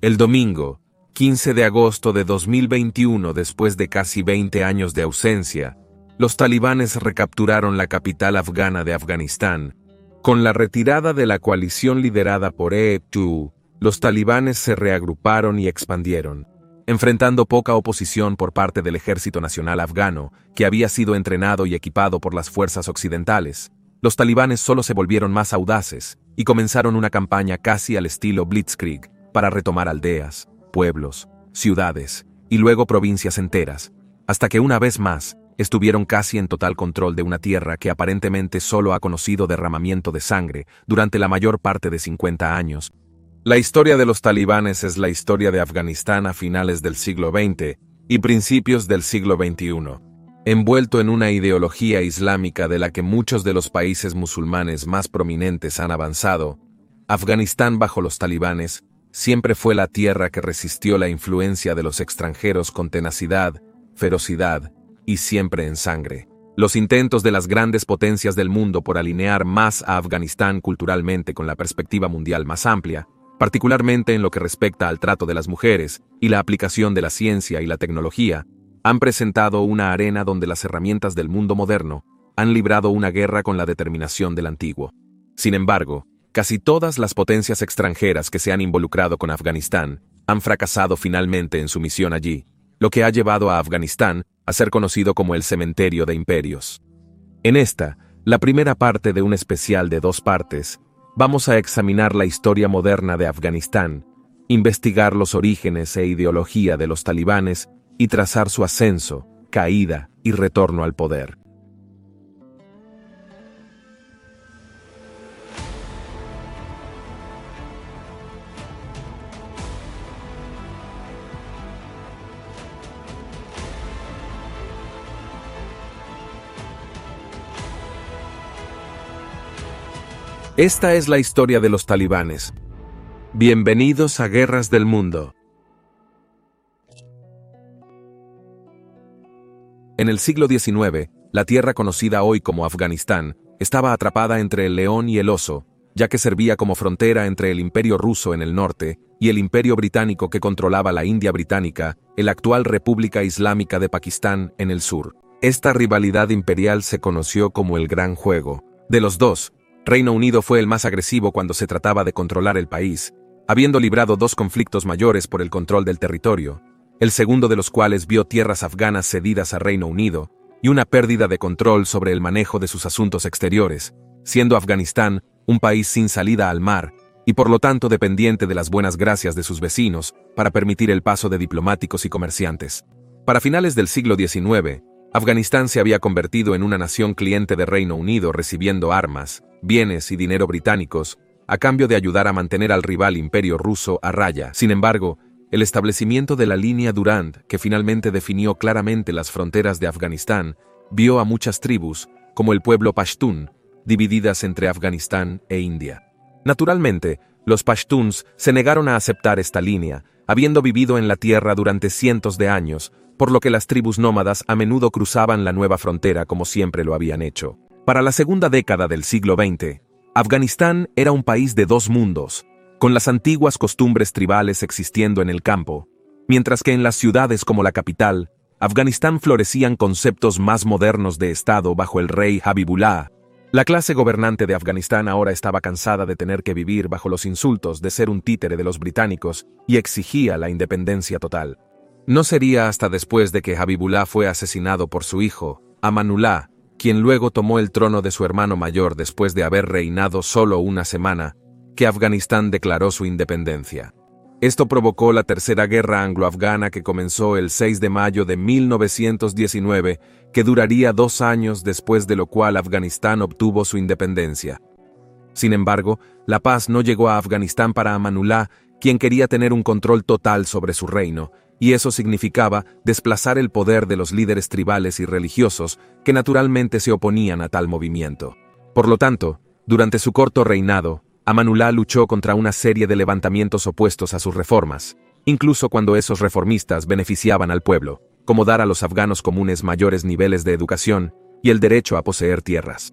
El domingo, 15 de agosto de 2021, después de casi 20 años de ausencia, los talibanes recapturaron la capital afgana de Afganistán. Con la retirada de la coalición liderada por EE-2, los talibanes se reagruparon y expandieron, enfrentando poca oposición por parte del Ejército Nacional Afgano, que había sido entrenado y equipado por las fuerzas occidentales. Los talibanes solo se volvieron más audaces y comenzaron una campaña casi al estilo Blitzkrieg para retomar aldeas, pueblos, ciudades y luego provincias enteras, hasta que una vez más estuvieron casi en total control de una tierra que aparentemente solo ha conocido derramamiento de sangre durante la mayor parte de 50 años. La historia de los talibanes es la historia de Afganistán a finales del siglo XX y principios del siglo XXI, envuelto en una ideología islámica de la que muchos de los países musulmanes más prominentes han avanzado. Afganistán bajo los talibanes siempre fue la tierra que resistió la influencia de los extranjeros con tenacidad, ferocidad y siempre en sangre. Los intentos de las grandes potencias del mundo por alinear más a Afganistán culturalmente con la perspectiva mundial más amplia, particularmente en lo que respecta al trato de las mujeres y la aplicación de la ciencia y la tecnología, han presentado una arena donde las herramientas del mundo moderno han librado una guerra con la determinación del antiguo. Sin embargo, casi todas las potencias extranjeras que se han involucrado con Afganistán han fracasado finalmente en su misión allí, lo que ha llevado a Afganistán a ser conocido como el cementerio de imperios. En esta, la primera parte de un especial de 2 partes, vamos a examinar la historia moderna de Afganistán, investigar los orígenes e ideología de los talibanes y trazar su ascenso, caída y retorno al poder. Esta es la historia de los talibanes. Bienvenidos a Guerras del Mundo. En el siglo XIX, la tierra conocida hoy como Afganistán estaba atrapada entre el león y el oso, ya que servía como frontera entre el Imperio ruso en el norte y el Imperio británico que controlaba la India británica, la actual República Islámica de Pakistán, en el sur. Esta rivalidad imperial se conoció como el Gran Juego. De los dos, Reino Unido fue el más agresivo cuando se trataba de controlar el país, habiendo librado 2 conflictos mayores por el control del territorio, el segundo de los cuales vio tierras afganas cedidas a Reino Unido y una pérdida de control sobre el manejo de sus asuntos exteriores, siendo Afganistán un país sin salida al mar y por lo tanto dependiente de las buenas gracias de sus vecinos para permitir el paso de diplomáticos y comerciantes. Para finales del siglo XIX, Afganistán se había convertido en una nación cliente de Reino Unido recibiendo armas, bienes y dinero británicos a cambio de ayudar a mantener al rival imperio ruso a raya. Sin embargo, el establecimiento de la línea Durand, que finalmente definió claramente las fronteras de Afganistán, vio a muchas tribus, como el pueblo pashtún, divididas entre Afganistán e India. Naturalmente, los pashtuns se negaron a aceptar esta línea, habiendo vivido en la tierra durante cientos de años, por lo que las tribus nómadas a menudo cruzaban la nueva frontera como siempre lo habían hecho. Para la segunda década del siglo XX, Afganistán era un país de 2 mundos, con las antiguas costumbres tribales existiendo en el campo, mientras que en las ciudades como la capital, Afganistán florecían conceptos más modernos de Estado bajo el rey Habibullah. La clase gobernante de Afganistán ahora estaba cansada de tener que vivir bajo los insultos de ser un títere de los británicos y exigía la independencia total. No sería hasta después de que Habibullah fue asesinado por su hijo, Amanullah, quien luego tomó el trono de su hermano mayor después de haber reinado solo una semana, que Afganistán declaró su independencia. Esto provocó la Tercera Guerra Anglo-Afgana que comenzó el 6 de mayo de 1919, que duraría 2 años después de lo cual Afganistán obtuvo su independencia. Sin embargo, la paz no llegó a Afganistán para Amanullah, quien quería tener un control total sobre su reino, y eso significaba desplazar el poder de los líderes tribales y religiosos que naturalmente se oponían a tal movimiento. Por lo tanto, durante su corto reinado, Amanullah luchó contra una serie de levantamientos opuestos a sus reformas, incluso cuando esos reformistas beneficiaban al pueblo, como dar a los afganos comunes mayores niveles de educación y el derecho a poseer tierras.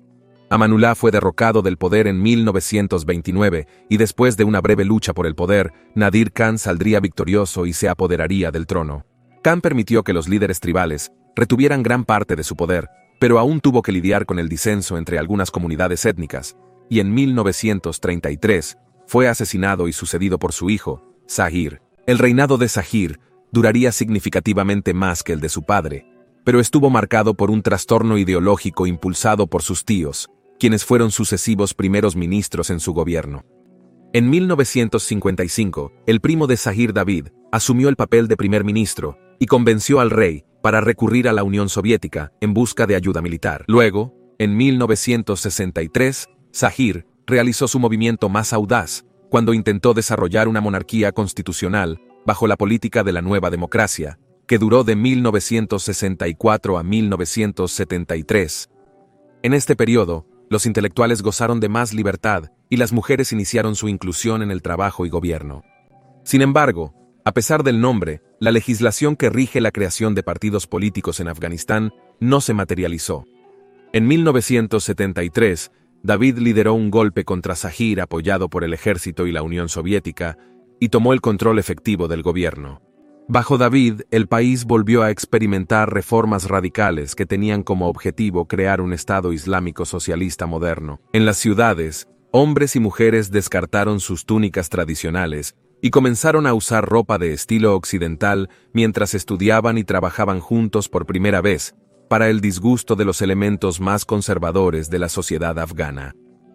Amanullah fue derrocado del poder en 1929 y después de una breve lucha por el poder, Nadir Khan saldría victorioso y se apoderaría del trono. Khan permitió que los líderes tribales retuvieran gran parte de su poder, pero aún tuvo que lidiar con el disenso entre algunas comunidades étnicas, y en 1933 fue asesinado y sucedido por su hijo, Zahir. El reinado de Zahir duraría significativamente más que el de su padre, pero estuvo marcado por un trastorno ideológico impulsado por sus tíos, quienes fueron sucesivos primeros ministros en su gobierno. En 1955, el primo de Zahir, David, asumió el papel de primer ministro y convenció al rey para recurrir a la Unión Soviética en busca de ayuda militar. Luego, en 1963, Zahir realizó su movimiento más audaz cuando intentó desarrollar una monarquía constitucional bajo la política de la nueva democracia, que duró de 1964 a 1973. En este periodo, los intelectuales gozaron de más libertad y las mujeres iniciaron su inclusión en el trabajo y gobierno. Sin embargo, a pesar del nombre, la legislación que rige la creación de partidos políticos en Afganistán no se materializó. En 1973, David lideró un golpe contra Zahir apoyado por el ejército y la Unión Soviética y tomó el control efectivo del gobierno. Bajo David, el país volvió a experimentar reformas radicales que tenían como objetivo crear un Estado islámico socialista moderno. En las ciudades, hombres y mujeres descartaron sus túnicas tradicionales y comenzaron a usar ropa de estilo occidental mientras estudiaban y trabajaban juntos por primera vez, para el disgusto de los elementos más conservadores de la sociedad afgana.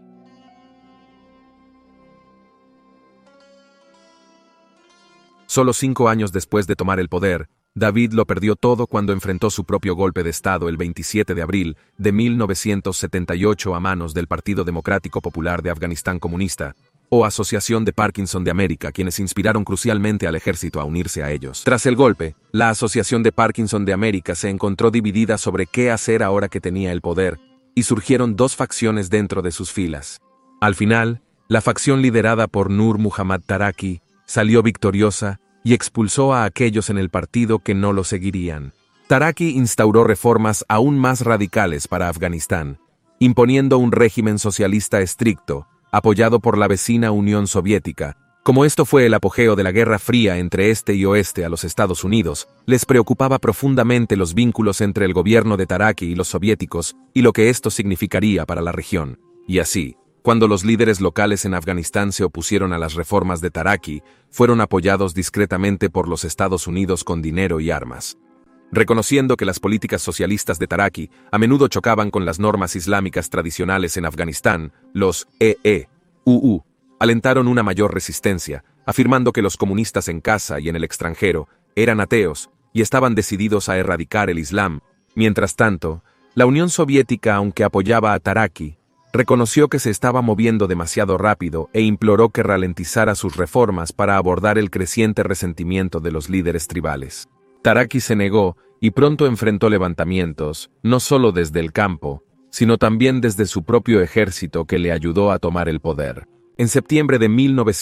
Solo 5 años después de tomar el poder, David lo perdió todo cuando enfrentó su propio golpe de Estado el 27 de abril de 1978 a manos del Partido Democrático Popular de Afganistán Comunista, o Asociación de Parkinson de América, quienes inspiraron crucialmente al ejército a unirse a ellos. Tras el golpe, la Asociación de Parkinson de América se encontró dividida sobre qué hacer ahora que tenía el poder, y surgieron 2 facciones dentro de sus filas. Al final, la facción liderada por Nur Muhammad Taraki salió victoriosa y expulsó a aquellos en el partido que no lo seguirían. Taraki instauró reformas aún más radicales para Afganistán, imponiendo un régimen socialista estricto, apoyado por la vecina Unión Soviética. Como esto fue el apogeo de la Guerra Fría entre este y oeste a los Estados Unidos, les preocupaba profundamente los vínculos entre el gobierno de Taraki y los soviéticos y lo que esto significaría para la región. Y así, cuando los líderes locales en Afganistán se opusieron a las reformas de Taraki, fueron apoyados discretamente por los Estados Unidos con dinero y armas. Reconociendo que las políticas socialistas de Taraki a menudo chocaban con las normas islámicas tradicionales en Afganistán, los EEUU alentaron una mayor resistencia, afirmando que los comunistas en casa y en el extranjero eran ateos y estaban decididos a erradicar el Islam. Mientras tanto, la Unión Soviética, aunque apoyaba a Taraki, reconoció que se estaba moviendo demasiado rápido e imploró que ralentizara sus reformas para abordar el creciente resentimiento de los líderes tribales. Taraki se negó y pronto enfrentó levantamientos, no solo desde el campo, sino también desde su propio ejército que le ayudó a tomar el poder. En septiembre de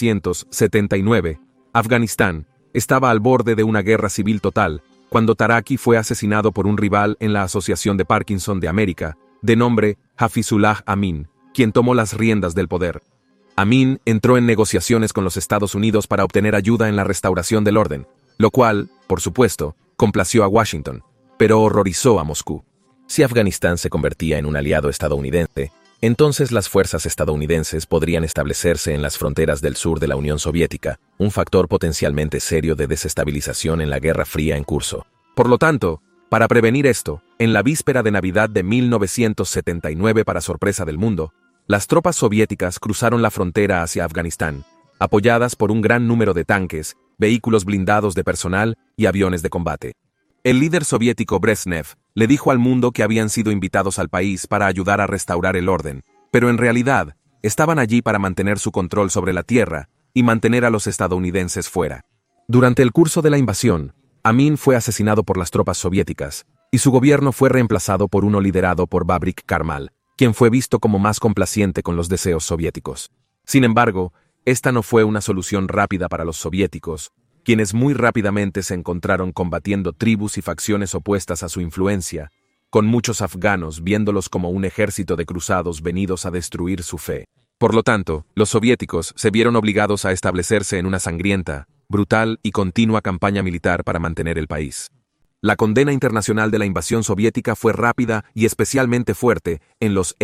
1979, Afganistán estaba al borde de una guerra civil total, cuando Taraki fue asesinado por un rival en la Asociación de Parkinson de América, de nombre Hafizullah Amin, quien tomó las riendas del poder. Amin entró en negociaciones con los Estados Unidos para obtener ayuda en la restauración del orden, lo cual, por supuesto, complació a Washington, pero horrorizó a Moscú. Si Afganistán se convertía en un aliado estadounidense, entonces las fuerzas estadounidenses podrían establecerse en las fronteras del sur de la Unión Soviética, un factor potencialmente serio de desestabilización en la Guerra Fría en curso. Por lo tanto, para prevenir esto, en la víspera de Navidad de 1979, para sorpresa del mundo, las tropas soviéticas cruzaron la frontera hacia Afganistán, apoyadas por un gran número de tanques, vehículos blindados de personal y aviones de combate. El líder soviético Brezhnev le dijo al mundo que habían sido invitados al país para ayudar a restaurar el orden, pero en realidad estaban allí para mantener su control sobre la tierra y mantener a los estadounidenses fuera. Durante el curso de la invasión, Amin fue asesinado por las tropas soviéticas, y su gobierno fue reemplazado por uno liderado por Babrik Karmal, quien fue visto como más complaciente con los deseos soviéticos. Sin embargo, esta no fue una solución rápida para los soviéticos, quienes muy rápidamente se encontraron combatiendo tribus y facciones opuestas a su influencia, con muchos afganos viéndolos como un ejército de cruzados venidos a destruir su fe. Por lo tanto, los soviéticos se vieron obligados a establecerse en una sangrienta, brutal y continua campaña militar para mantener el país. La condena internacional de la invasión soviética fue rápida y especialmente fuerte en los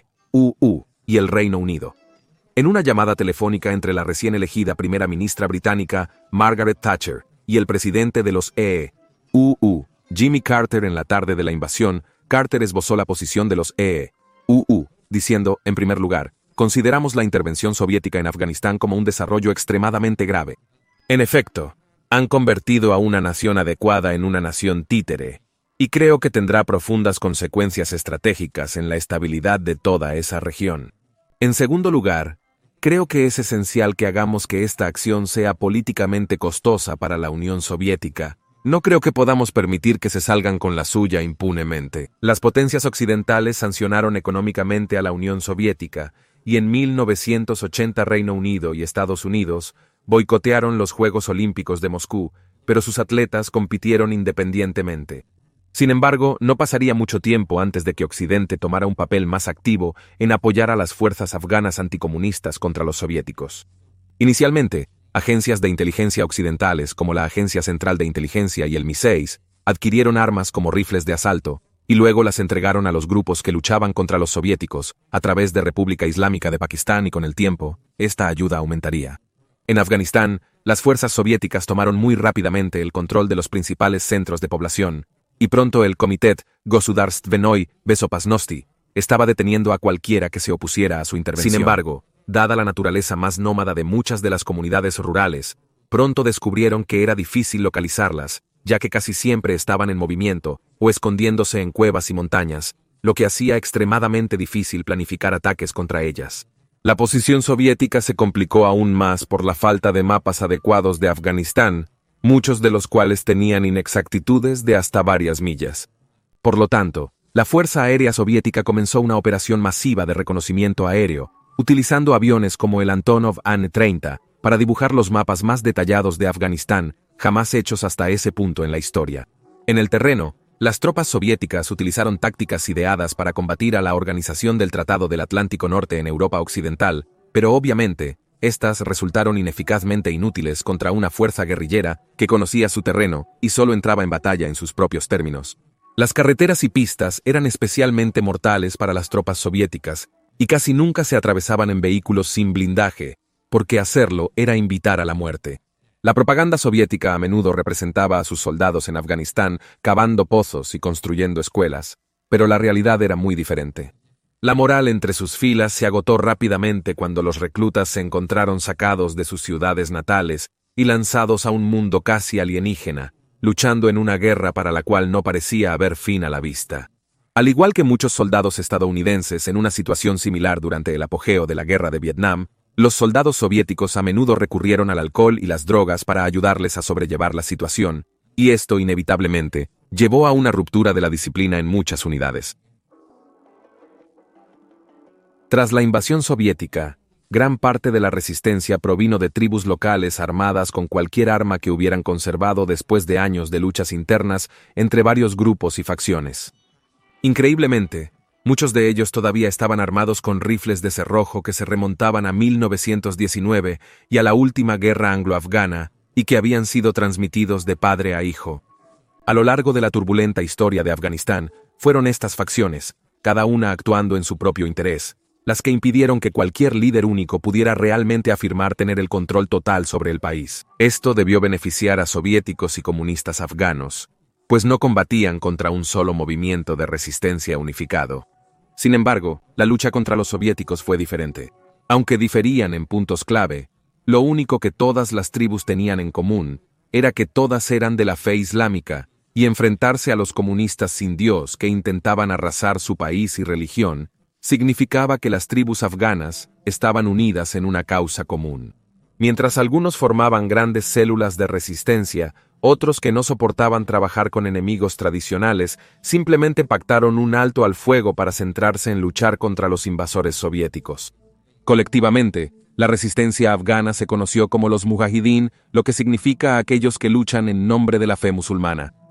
EE-UU y el Reino Unido. En una llamada telefónica entre la recién elegida primera ministra británica Margaret Thatcher y el presidente de los EE-UU, Jimmy Carter, en la tarde de la invasión, Carter esbozó la posición de los EE-UU, diciendo, en primer lugar, consideramos la intervención soviética en Afganistán como un desarrollo extremadamente grave. En efecto, han convertido a una nación adecuada en una nación títere, y creo que tendrá profundas consecuencias estratégicas en la estabilidad de toda esa región. En segundo lugar, creo que es esencial que hagamos que esta acción sea políticamente costosa para la Unión Soviética. No creo que podamos permitir que se salgan con la suya impunemente. Las potencias occidentales sancionaron económicamente a la Unión Soviética, y en 1980 Reino Unido y Estados Unidos boicotearon los Juegos Olímpicos de Moscú, pero sus atletas compitieron independientemente. Sin embargo, no pasaría mucho tiempo antes de que Occidente tomara un papel más activo en apoyar a las fuerzas afganas anticomunistas contra los soviéticos. Inicialmente, agencias de inteligencia occidentales como la Agencia Central de Inteligencia y el MI6 adquirieron armas como rifles de asalto, y luego las entregaron a los grupos que luchaban contra los soviéticos a través de República Islámica de Pakistán, y con el tiempo, esta ayuda aumentaría. En Afganistán, las fuerzas soviéticas tomaron muy rápidamente el control de los principales centros de población, y pronto el Komitet Gosudarstvenoi Bezopasnosti estaba deteniendo a cualquiera que se opusiera a su intervención. Sin embargo, dada la naturaleza más nómada de muchas de las comunidades rurales, pronto descubrieron que era difícil localizarlas, ya que casi siempre estaban en movimiento o escondiéndose en cuevas y montañas, lo que hacía extremadamente difícil planificar ataques contra ellas. La posición soviética se complicó aún más por la falta de mapas adecuados de Afganistán, muchos de los cuales tenían inexactitudes de hasta varias millas. Por lo tanto, la Fuerza Aérea Soviética comenzó una operación masiva de reconocimiento aéreo, utilizando aviones como el Antonov An-30 para dibujar los mapas más detallados de Afganistán, jamás hechos hasta ese punto en la historia. En el terreno, las tropas soviéticas utilizaron tácticas ideadas para combatir a la Organización del Tratado del Atlántico Norte en Europa Occidental, pero obviamente, estas resultaron ineficazmente inútiles contra una fuerza guerrillera que conocía su terreno y solo entraba en batalla en sus propios términos. Las carreteras y pistas eran especialmente mortales para las tropas soviéticas y casi nunca se atravesaban en vehículos sin blindaje, porque hacerlo era invitar a la muerte. La propaganda soviética a menudo representaba a sus soldados en Afganistán cavando pozos y construyendo escuelas, pero la realidad era muy diferente. La moral entre sus filas se agotó rápidamente cuando los reclutas se encontraron sacados de sus ciudades natales y lanzados a un mundo casi alienígena, luchando en una guerra para la cual no parecía haber fin a la vista. Al igual que muchos soldados estadounidenses en una situación similar durante el apogeo de la guerra de Vietnam, los soldados soviéticos a menudo recurrieron al alcohol y las drogas para ayudarles a sobrellevar la situación, y esto inevitablemente llevó a una ruptura de la disciplina en muchas unidades. Tras la invasión soviética, gran parte de la resistencia provino de tribus locales armadas con cualquier arma que hubieran conservado después de años de luchas internas entre varios grupos y facciones. Increíblemente, muchos de ellos todavía estaban armados con rifles de cerrojo que se remontaban a 1919 y a la última guerra anglo-afgana, y que habían sido transmitidos de padre a hijo. A lo largo de la turbulenta historia de Afganistán, fueron estas facciones, cada una actuando en su propio interés, las que impidieron que cualquier líder único pudiera realmente afirmar tener el control total sobre el país. Esto debió beneficiar a soviéticos y comunistas afganos, pues no combatían contra un solo movimiento de resistencia unificado. Sin embargo, la lucha contra los soviéticos fue diferente. Aunque diferían en puntos clave, lo único que todas las tribus tenían en común era que todas eran de la fe islámica, y enfrentarse a los comunistas sin Dios que intentaban arrasar su país y religión significaba que las tribus afganas estaban unidas en una causa común. Mientras algunos formaban grandes células de resistencia, otros que no soportaban trabajar con enemigos tradicionales simplemente pactaron un alto al fuego para centrarse en luchar contra los invasores soviéticos. Colectivamente, la resistencia afgana se conoció como los mujahidín, lo que significa aquellos que luchan en nombre de la fe musulmana.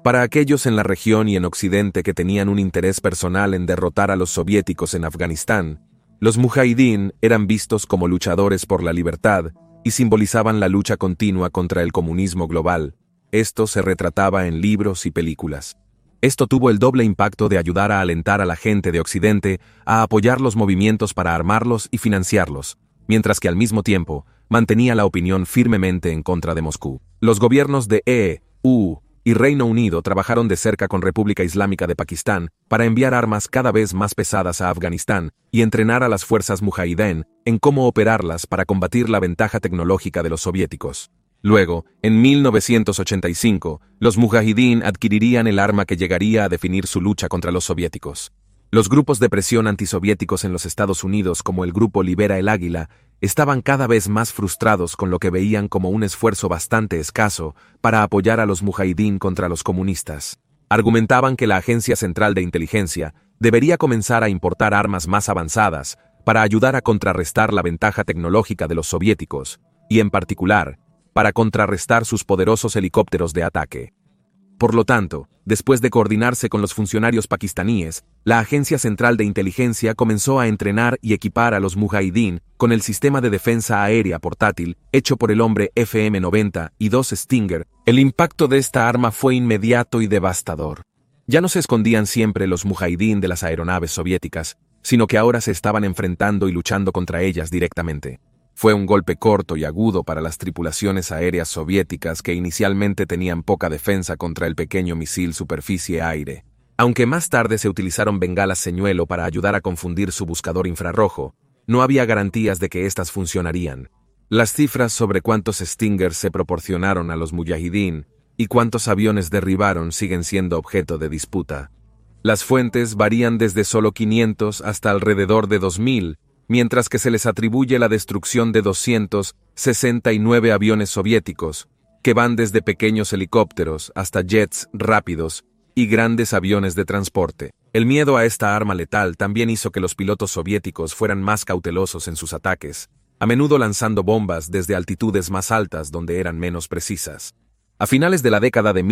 Para aquellos en la región y en Occidente que tenían un interés personal en derrotar a los soviéticos en Afganistán, los mujahidín eran vistos como luchadores por la libertad y simbolizaban la lucha continua contra el comunismo global. Esto se retrataba en libros y películas. Esto tuvo el doble impacto de ayudar a alentar a la gente de Occidente a apoyar los movimientos para armarlos y financiarlos, mientras que al mismo tiempo mantenía la opinión firmemente en contra de Moscú. Los gobiernos de EU y Reino Unido trabajaron de cerca con República Islámica de Pakistán para enviar armas cada vez más pesadas a Afganistán y entrenar a las fuerzas mujahideen en cómo operarlas para combatir la ventaja tecnológica de los soviéticos. Luego, en 1985, los mujahidín adquirirían el arma que llegaría a definir su lucha contra los soviéticos. Los grupos de presión antisoviéticos en los Estados Unidos, como el grupo Libera el Águila, estaban cada vez más frustrados con lo que veían como un esfuerzo bastante escaso para apoyar a los mujahidín contra los comunistas. Argumentaban que la Agencia Central de Inteligencia debería comenzar a importar armas más avanzadas para ayudar a contrarrestar la ventaja tecnológica de los soviéticos, y en particular, para contrarrestar sus poderosos helicópteros de ataque. Por lo tanto, después de coordinarse con los funcionarios pakistaníes, la Agencia Central de Inteligencia comenzó a entrenar y equipar a los mujahidín con el sistema de defensa aérea portátil hecho por el hombre FM-90 y 2 Stinger. El impacto de esta arma fue inmediato y devastador. Ya no se escondían siempre los mujahidín de las aeronaves soviéticas, sino que ahora se estaban enfrentando y luchando contra ellas directamente. Fue un golpe corto y agudo para las tripulaciones aéreas soviéticas que inicialmente tenían poca defensa contra el pequeño misil superficie-aire. Aunque más tarde se utilizaron bengalas señuelo para ayudar a confundir su buscador infrarrojo, no había garantías de que éstas funcionarían. Las cifras sobre cuántos Stingers se proporcionaron a los mujahidín y cuántos aviones derribaron siguen siendo objeto de disputa. Las fuentes varían desde solo 500 hasta alrededor de 2000, mientras que se les atribuye la destrucción de 269 aviones soviéticos, que van desde pequeños helicópteros hasta jets rápidos y grandes aviones de transporte. El miedo a esta arma letal también hizo que los pilotos soviéticos fueran más cautelosos en sus ataques, a menudo lanzando bombas desde altitudes más altas donde eran menos precisas. A finales de la década de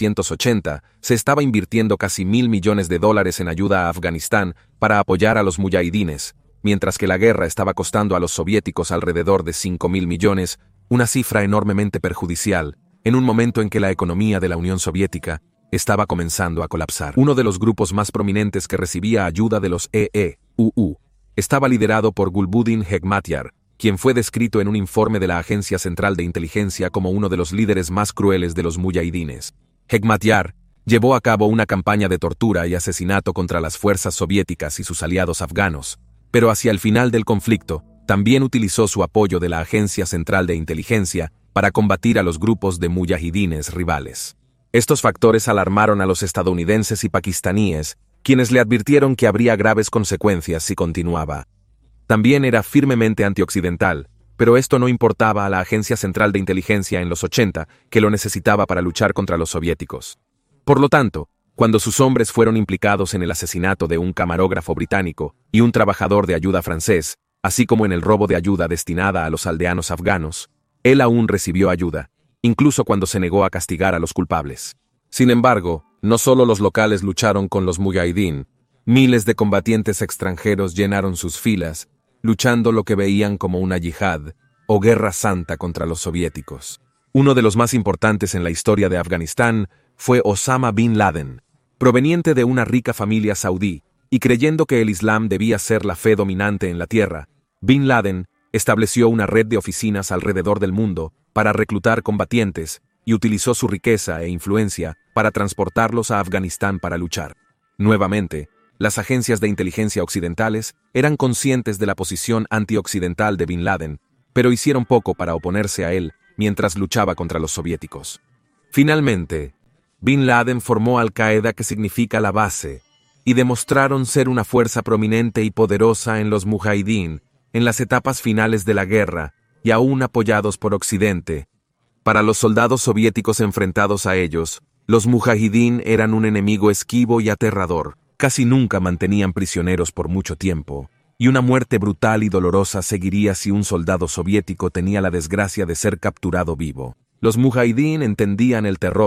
1980, se estaba invirtiendo casi $1.000 millones en ayuda a Afganistán para apoyar a los mujahidines, mientras que la guerra estaba costando a los soviéticos alrededor de $5.000 millones, una cifra enormemente perjudicial, en un momento en que la economía de la Unión Soviética estaba comenzando a colapsar. Uno de los grupos más prominentes que recibía ayuda de los EEUU estaba liderado por Gulbuddin Hekmatyar, quien fue descrito en un informe de la Agencia Central de Inteligencia como uno de los líderes más crueles de los mujahidines. Hekmatyar llevó a cabo una campaña de tortura y asesinato contra las fuerzas soviéticas y sus aliados afganos, pero hacia el final del conflicto, también utilizó su apoyo de la Agencia Central de Inteligencia para combatir a los grupos de mujahidines rivales. Estos factores alarmaron a los estadounidenses y pakistaníes, quienes le advirtieron que habría graves consecuencias si continuaba. También era firmemente antioccidental, pero esto no importaba a la Agencia Central de Inteligencia en los 80, que lo necesitaba para luchar contra los soviéticos. Por lo tanto, cuando sus hombres fueron implicados en el asesinato de un camarógrafo británico y un trabajador de ayuda francés, así como en el robo de ayuda destinada a los aldeanos afganos, él aún recibió ayuda, incluso cuando se negó a castigar a los culpables. Sin embargo, no solo los locales lucharon con los mujahidín, miles de combatientes extranjeros llenaron sus filas, luchando lo que veían como una yihad o guerra santa contra los soviéticos. Uno de los más importantes en la historia de Afganistán fue Osama Bin Laden, proveniente de una rica familia saudí, y creyendo que el Islam debía ser la fe dominante en la tierra, Bin Laden estableció una red de oficinas alrededor del mundo para reclutar combatientes y utilizó su riqueza e influencia para transportarlos a Afganistán para luchar. Nuevamente, las agencias de inteligencia occidentales eran conscientes de la posición antioccidental de Bin Laden, pero hicieron poco para oponerse a él mientras luchaba contra los soviéticos. Finalmente, Bin Laden formó Al-Qaeda, que significa la base, y demostraron ser una fuerza prominente y poderosa en los mujahidín en las etapas finales de la guerra y aún apoyados por Occidente. Para los soldados soviéticos enfrentados a ellos, los mujahidín eran un enemigo esquivo y aterrador. Casi nunca mantenían prisioneros por mucho tiempo, y una muerte brutal y dolorosa seguiría si un soldado soviético tenía la desgracia de ser capturado vivo. Los mujahidín entendían el terror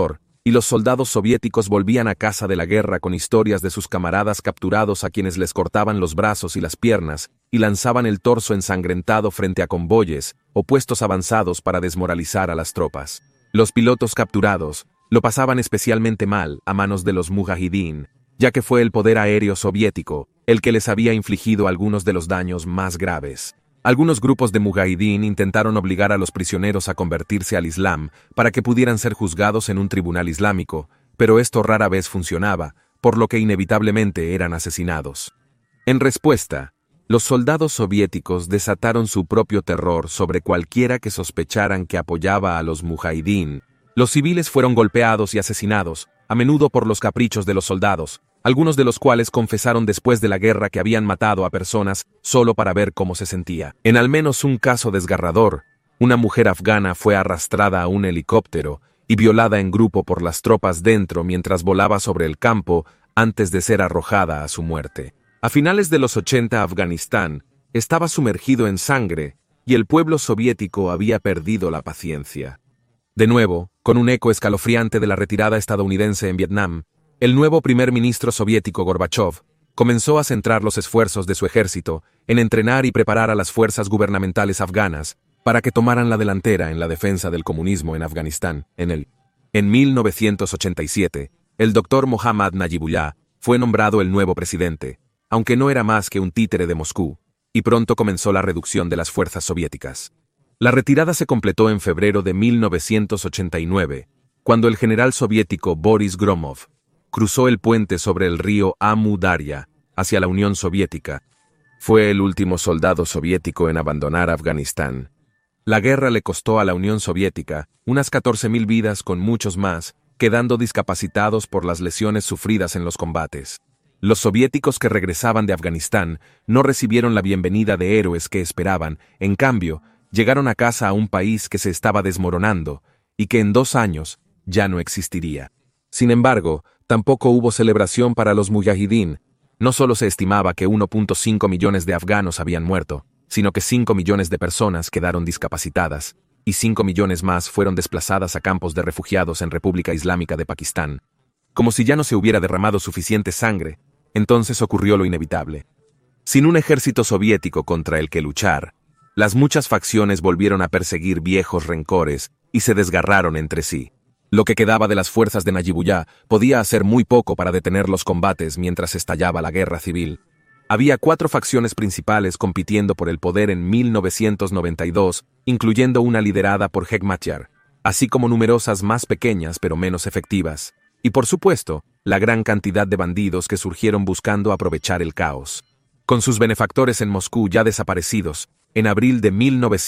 y los soldados soviéticos volvían a casa de la guerra con historias de sus camaradas capturados a quienes les cortaban los brazos y las piernas y lanzaban el torso ensangrentado frente a convoyes o puestos avanzados para desmoralizar a las tropas. Los pilotos capturados lo pasaban especialmente mal a manos de los mujahidín, ya que fue el poder aéreo soviético el que les había infligido algunos de los daños más graves. Algunos grupos de mujahidín intentaron obligar a los prisioneros a convertirse al Islam para que pudieran ser juzgados en un tribunal islámico, pero esto rara vez funcionaba, por lo que inevitablemente eran asesinados. En respuesta, los soldados soviéticos desataron su propio terror sobre cualquiera que sospecharan que apoyaba a los mujahidín. Los civiles fueron golpeados y asesinados, a menudo por los caprichos de los soldados, algunos de los cuales confesaron después de la guerra que habían matado a personas solo para ver cómo se sentía. En al menos un caso desgarrador, una mujer afgana fue arrastrada a un helicóptero y violada en grupo por las tropas dentro mientras volaba sobre el campo antes de ser arrojada a su muerte. A finales de los 80, Afganistán estaba sumergido en sangre y el pueblo soviético había perdido la paciencia. De nuevo, con un eco escalofriante de la retirada estadounidense en Vietnam, el nuevo primer ministro soviético Gorbachov comenzó a centrar los esfuerzos de su ejército en entrenar y preparar a las fuerzas gubernamentales afganas para que tomaran la delantera en la defensa del comunismo en Afganistán. En 1987, el doctor Mohammad Najibullah fue nombrado el nuevo presidente, aunque no era más que un títere de Moscú, y pronto comenzó la reducción de las fuerzas soviéticas. La retirada se completó en febrero de 1989, cuando el general soviético Boris Gromov cruzó el puente sobre el río Amu Darya hacia la Unión Soviética. Fue el último soldado soviético en abandonar Afganistán. La guerra le costó a la Unión Soviética unas 14.000 vidas, con muchos más quedando discapacitados por las lesiones sufridas en los combates. Los soviéticos que regresaban de Afganistán no recibieron la bienvenida de héroes que esperaban. En cambio, llegaron a casa a un país que se estaba desmoronando y que en 2 años ya no existiría. Sin embargo, tampoco hubo celebración para los mujahidín. No solo se estimaba que 1.5 millones de afganos habían muerto, sino que 5 millones de personas quedaron discapacitadas, y 5 millones más fueron desplazadas a campos de refugiados en República Islámica de Pakistán. Como si ya no se hubiera derramado suficiente sangre, entonces ocurrió lo inevitable. Sin un ejército soviético contra el que luchar, las muchas facciones volvieron a perseguir viejos rencores y se desgarraron entre sí. Lo que quedaba de las fuerzas de Najibullah podía hacer muy poco para detener los combates mientras estallaba la guerra civil. Había 4 facciones principales compitiendo por el poder en 1992, incluyendo una liderada por Hekmatyar, así como numerosas más pequeñas pero menos efectivas, y por supuesto, la gran cantidad de bandidos que surgieron buscando aprovechar el caos. Con sus benefactores en Moscú ya desaparecidos, en abril de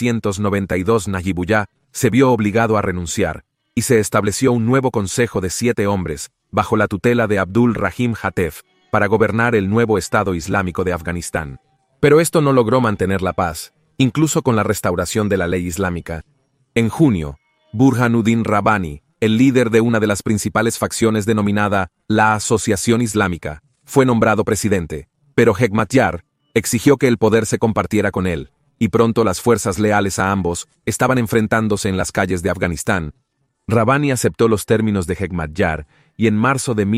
1992 Najibullah se vio obligado a renunciar, y se estableció un nuevo consejo de 7 hombres, bajo la tutela de Abdul Rahim Hatef, para gobernar el nuevo Estado Islámico de Afganistán. Pero esto no logró mantener la paz, incluso con la restauración de la ley islámica. En junio, Burhanuddin Rabbani, el líder de una de las principales facciones denominada la Asociación Islámica, fue nombrado presidente, pero Hekmatyar exigió que el poder se compartiera con él, y pronto las fuerzas leales a ambos estaban enfrentándose en las calles de Afganistán. Rabbani aceptó los términos de Hekmatyar y en marzo de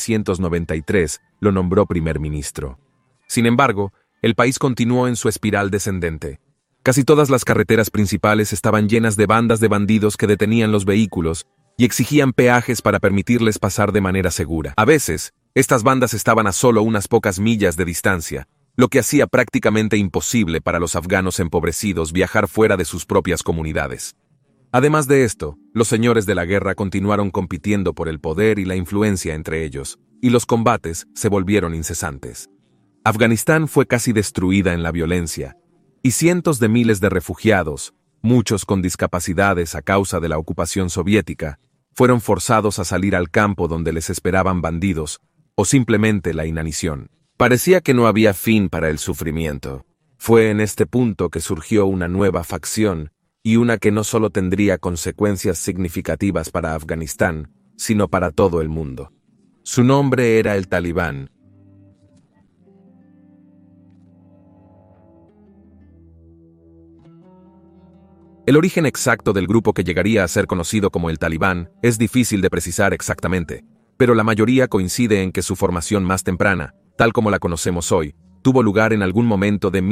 1993 lo nombró primer ministro. Sin embargo, el país continuó en su espiral descendente. Casi todas las carreteras principales estaban llenas de bandas de bandidos que detenían los vehículos y exigían peajes para permitirles pasar de manera segura. A veces, estas bandas estaban a solo unas pocas millas de distancia, lo que hacía prácticamente imposible para los afganos empobrecidos viajar fuera de sus propias comunidades. Además de esto, los señores de la guerra continuaron compitiendo por el poder y la influencia entre ellos, y los combates se volvieron incesantes. Afganistán fue casi destruida en la violencia, y cientos de miles de refugiados, muchos con discapacidades a causa de la ocupación soviética, fueron forzados a salir al campo donde les esperaban bandidos, o simplemente la inanición. Parecía que no había fin para el sufrimiento. Fue en este punto que surgió una nueva facción, y una que no solo tendría consecuencias significativas para Afganistán, sino para todo el mundo. Su nombre era el Talibán. El origen exacto del grupo que llegaría a ser conocido como el Talibán es difícil de precisar exactamente, pero la mayoría coincide en que su formación más temprana, tal como la conocemos hoy, tuvo lugar en algún momento de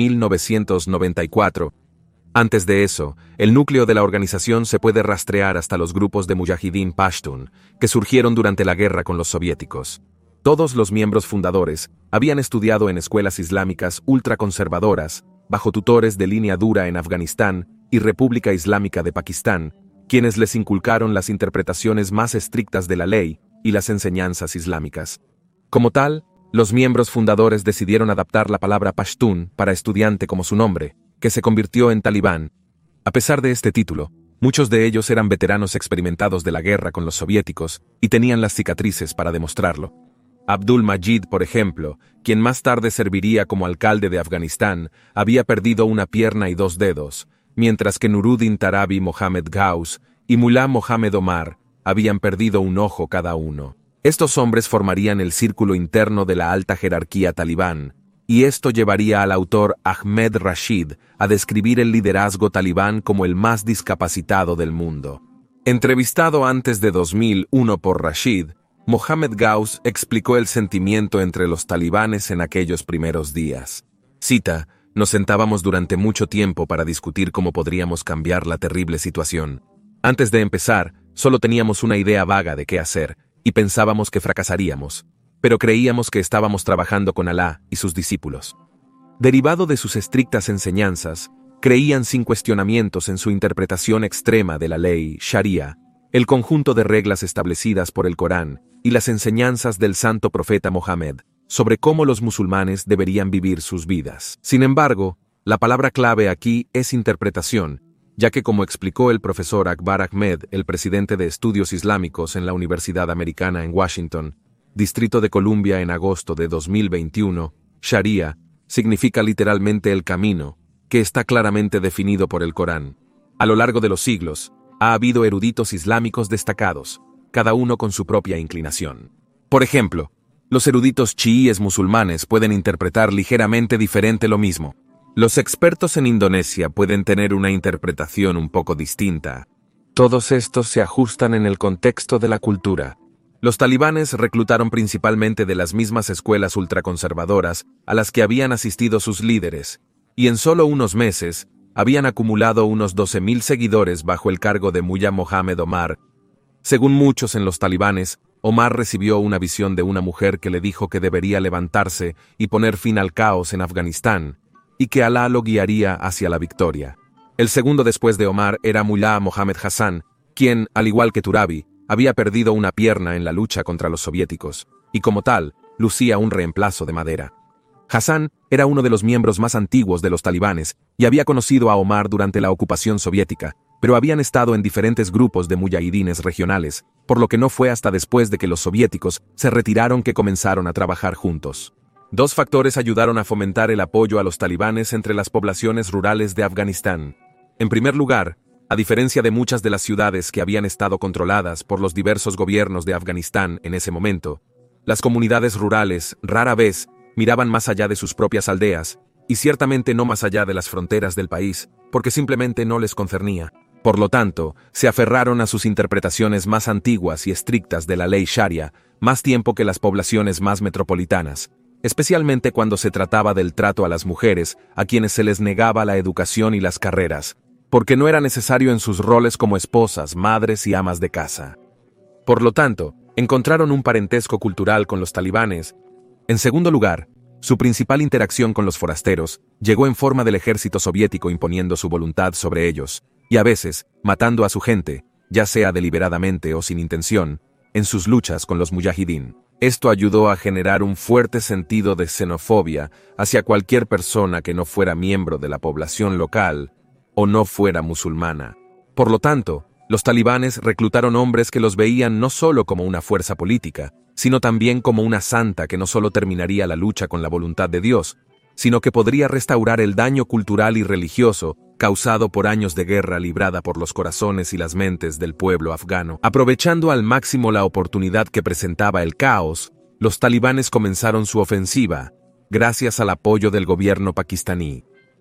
1994. Antes de eso, el núcleo de la organización se puede rastrear hasta los grupos de Mujahideen Pashtun, que surgieron durante la guerra con los soviéticos. Todos los miembros fundadores habían estudiado en escuelas islámicas ultraconservadoras, bajo tutores de línea dura en Afganistán y República Islámica de Pakistán, quienes les inculcaron las interpretaciones más estrictas de la ley y las enseñanzas islámicas. Como tal, los miembros fundadores decidieron adaptar la palabra Pashtun para estudiante como su nombre, que se convirtió en Talibán. A pesar de este título, muchos de ellos eran veteranos experimentados de la guerra con los soviéticos y tenían las cicatrices para demostrarlo. Abdul Majid, por ejemplo, quien más tarde serviría como alcalde de Afganistán, había perdido una pierna y 2 dedos, mientras que Nuruddin Tarabi Mohammed Ghaus y Mullah Mohammed Omar habían perdido un ojo cada uno. Estos hombres formarían el círculo interno de la alta jerarquía talibán, y esto llevaría al autor Ahmed Rashid a describir el liderazgo talibán como el más discapacitado del mundo. Entrevistado antes de 2001 por Rashid, Mohammed Ghaus explicó el sentimiento entre los talibanes en aquellos primeros días. Cita: "Nos sentábamos durante mucho tiempo para discutir cómo podríamos cambiar la terrible situación. Antes de empezar, solo teníamos una idea vaga de qué hacer, y pensábamos que fracasaríamos, pero creíamos que estábamos trabajando con Alá y sus discípulos". Derivado de sus estrictas enseñanzas, creían sin cuestionamientos en su interpretación extrema de la ley Sharia, el conjunto de reglas establecidas por el Corán y las enseñanzas del santo profeta Mohammed sobre cómo los musulmanes deberían vivir sus vidas. Sin embargo, la palabra clave aquí es interpretación, ya que, como explicó el profesor Akbar Ahmed, el presidente de Estudios Islámicos en la Universidad Americana en Washington, Distrito de Columbia, en agosto de 2021, Sharia significa literalmente el camino, que está claramente definido por el Corán. A lo largo de los siglos, ha habido eruditos islámicos destacados, cada uno con su propia inclinación. Por ejemplo, los eruditos chiíes musulmanes pueden interpretar ligeramente diferente lo mismo. Los expertos en Indonesia pueden tener una interpretación un poco distinta. Todos estos se ajustan en el contexto de la cultura. Los talibanes reclutaron principalmente de las mismas escuelas ultraconservadoras a las que habían asistido sus líderes, y en solo unos meses habían acumulado unos 12.000 seguidores bajo el cargo de Mullah Mohammed Omar. Según muchos en los talibanes, Omar recibió una visión de una mujer que le dijo que debería levantarse y poner fin al caos en Afganistán, y que Alá lo guiaría hacia la victoria. El segundo después de Omar era Mullah Mohammed Hassan, quien, al igual que Turabi, había perdido una pierna en la lucha contra los soviéticos, y como tal, lucía un reemplazo de madera. Hassan era uno de los miembros más antiguos de los talibanes y había conocido a Omar durante la ocupación soviética, pero habían estado en diferentes grupos de mujahidines regionales, por lo que no fue hasta después de que los soviéticos se retiraron que comenzaron a trabajar juntos. 2 factores ayudaron a fomentar el apoyo a los talibanes entre las poblaciones rurales de Afganistán. En primer lugar, a diferencia de muchas de las ciudades que habían estado controladas por los diversos gobiernos de Afganistán en ese momento, las comunidades rurales rara vez miraban más allá de sus propias aldeas, y ciertamente no más allá de las fronteras del país, porque simplemente no les concernía. Por lo tanto, se aferraron a sus interpretaciones más antiguas y estrictas de la ley Sharia, más tiempo que las poblaciones más metropolitanas, especialmente cuando se trataba del trato a las mujeres, a quienes se les negaba la educación y las carreras, porque no era necesario en sus roles como esposas, madres y amas de casa. Por lo tanto, encontraron un parentesco cultural con los talibanes. En segundo lugar, su principal interacción con los forasteros llegó en forma del ejército soviético imponiendo su voluntad sobre ellos, y a veces matando a su gente, ya sea deliberadamente o sin intención, en sus luchas con los mujahidín. Esto ayudó a generar un fuerte sentido de xenofobia hacia cualquier persona que no fuera miembro de la población local o no fuera musulmana. Por lo tanto, los talibanes reclutaron hombres que los veían no solo como una fuerza política, sino también como una santa que no solo terminaría la lucha con la voluntad de Dios, sino que podría restaurar el daño cultural y religioso causado por años de guerra librada por los corazones y las mentes del pueblo afgano. Aprovechando al máximo la oportunidad que presentaba el caos, los talibanes comenzaron su ofensiva, gracias al apoyo del gobierno pakistaní.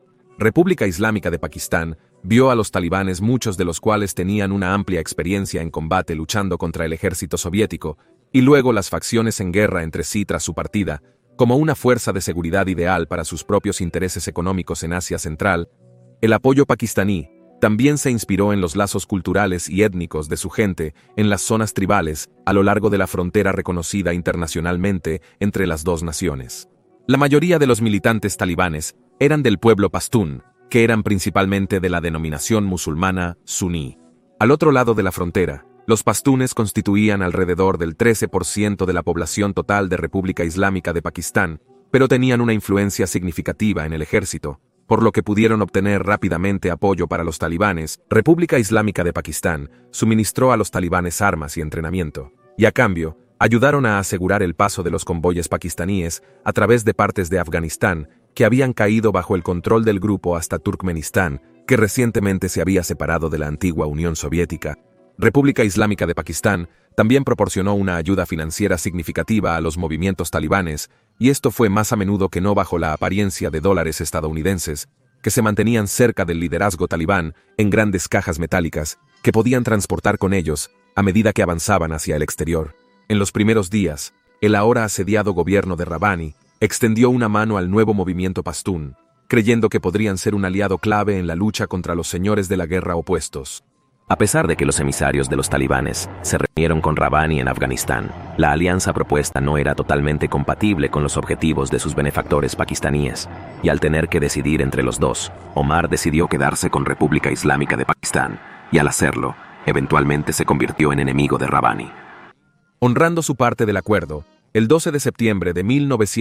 República Islámica de Pakistán vio a los talibanes, muchos de los cuales tenían una amplia experiencia en combate luchando contra el ejército soviético, y luego las facciones en guerra entre sí tras su partida, como una fuerza de seguridad ideal para sus propios intereses económicos en Asia Central. El apoyo pakistaní también se inspiró en los lazos culturales y étnicos de su gente en las zonas tribales a lo largo de la frontera reconocida internacionalmente entre las dos naciones. La mayoría de los militantes talibanes eran del pueblo pastún, que eran principalmente de la denominación musulmana suní. Al otro lado de la frontera, los pastunes constituían alrededor del 13% de la población total de República Islámica de Pakistán, pero tenían una influencia significativa en el ejército, por lo que pudieron obtener rápidamente apoyo para los talibanes. República Islámica de Pakistán suministró a los talibanes armas y entrenamiento, y a cambio, ayudaron a asegurar el paso de los convoyes pakistaníes a través de partes de Afganistán que habían caído bajo el control del grupo hasta Turkmenistán, que recientemente se había separado de la antigua Unión Soviética. República Islámica de Pakistán también proporcionó una ayuda financiera significativa a los movimientos talibanes, y esto fue más a menudo que no bajo la apariencia de dólares estadounidenses, que se mantenían cerca del liderazgo talibán en grandes cajas metálicas, que podían transportar con ellos a medida que avanzaban hacia el exterior. En los primeros días, el ahora asediado gobierno de Rabbani extendió una mano al nuevo movimiento pastún, creyendo que podrían ser un aliado clave en la lucha contra los señores de la guerra opuestos. A pesar de que los emisarios de los talibanes se reunieron con Rabbani en Afganistán, la alianza propuesta no era totalmente compatible con los objetivos de sus benefactores pakistaníes, y al tener que decidir entre los dos, Omar decidió quedarse con República Islámica de Pakistán, y al hacerlo, eventualmente se convirtió en enemigo de Rabbani. Honrando su parte del acuerdo, el 12 de septiembre de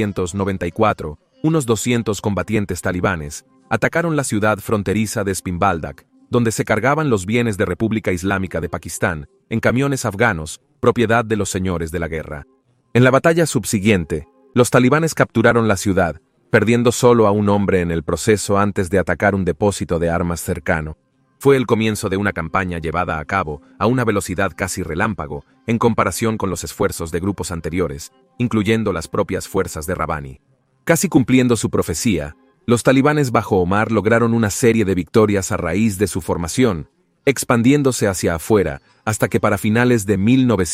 1994, unos 200 combatientes talibanes atacaron la ciudad fronteriza de Spinbaldak, donde se cargaban los bienes de República Islámica de Pakistán en camiones afganos, propiedad de los señores de la guerra. En la batalla subsiguiente, los talibanes capturaron la ciudad, perdiendo solo a un hombre en el proceso antes de atacar un depósito de armas cercano. Fue el comienzo de una campaña llevada a cabo a una velocidad casi relámpago en comparación con los esfuerzos de grupos anteriores, incluyendo las propias fuerzas de Rabbani. Casi cumpliendo su profecía, los talibanes bajo Omar lograron una serie de victorias a raíz de su formación, expandiéndose hacia afuera hasta que para finales de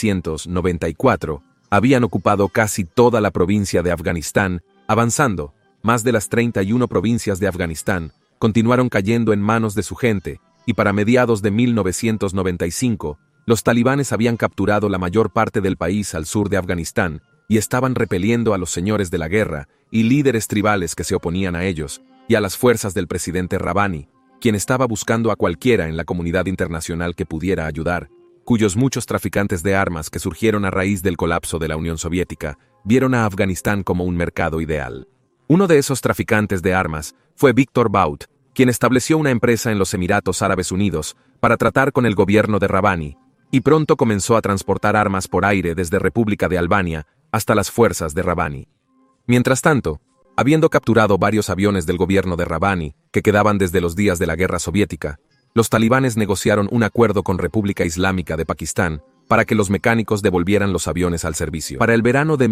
1994 habían ocupado casi toda la provincia de Afganistán, avanzando. Más de las 31 provincias de Afganistán continuaron cayendo en manos de su gente, y para mediados de 1995, los talibanes habían capturado la mayor parte del país al sur de Afganistán y estaban repeliendo a los señores de la guerra y líderes tribales que se oponían a ellos, y a las fuerzas del presidente Rabbani, quien estaba buscando a cualquiera en la comunidad internacional que pudiera ayudar, cuyos muchos traficantes de armas que surgieron a raíz del colapso de la Unión Soviética vieron a Afganistán como un mercado ideal. Uno de esos traficantes de armas fue Víctor Bout, quien estableció una empresa en los Emiratos Árabes Unidos para tratar con el gobierno de Rabbani, y pronto comenzó a transportar armas por aire desde República de Albania hasta las fuerzas de Rabbani. Mientras tanto, habiendo capturado varios aviones del gobierno de Rabbani que quedaban desde los días de la guerra soviética, los talibanes negociaron un acuerdo con República Islámica de Pakistán para que los mecánicos devolvieran los aviones al servicio. Para el verano de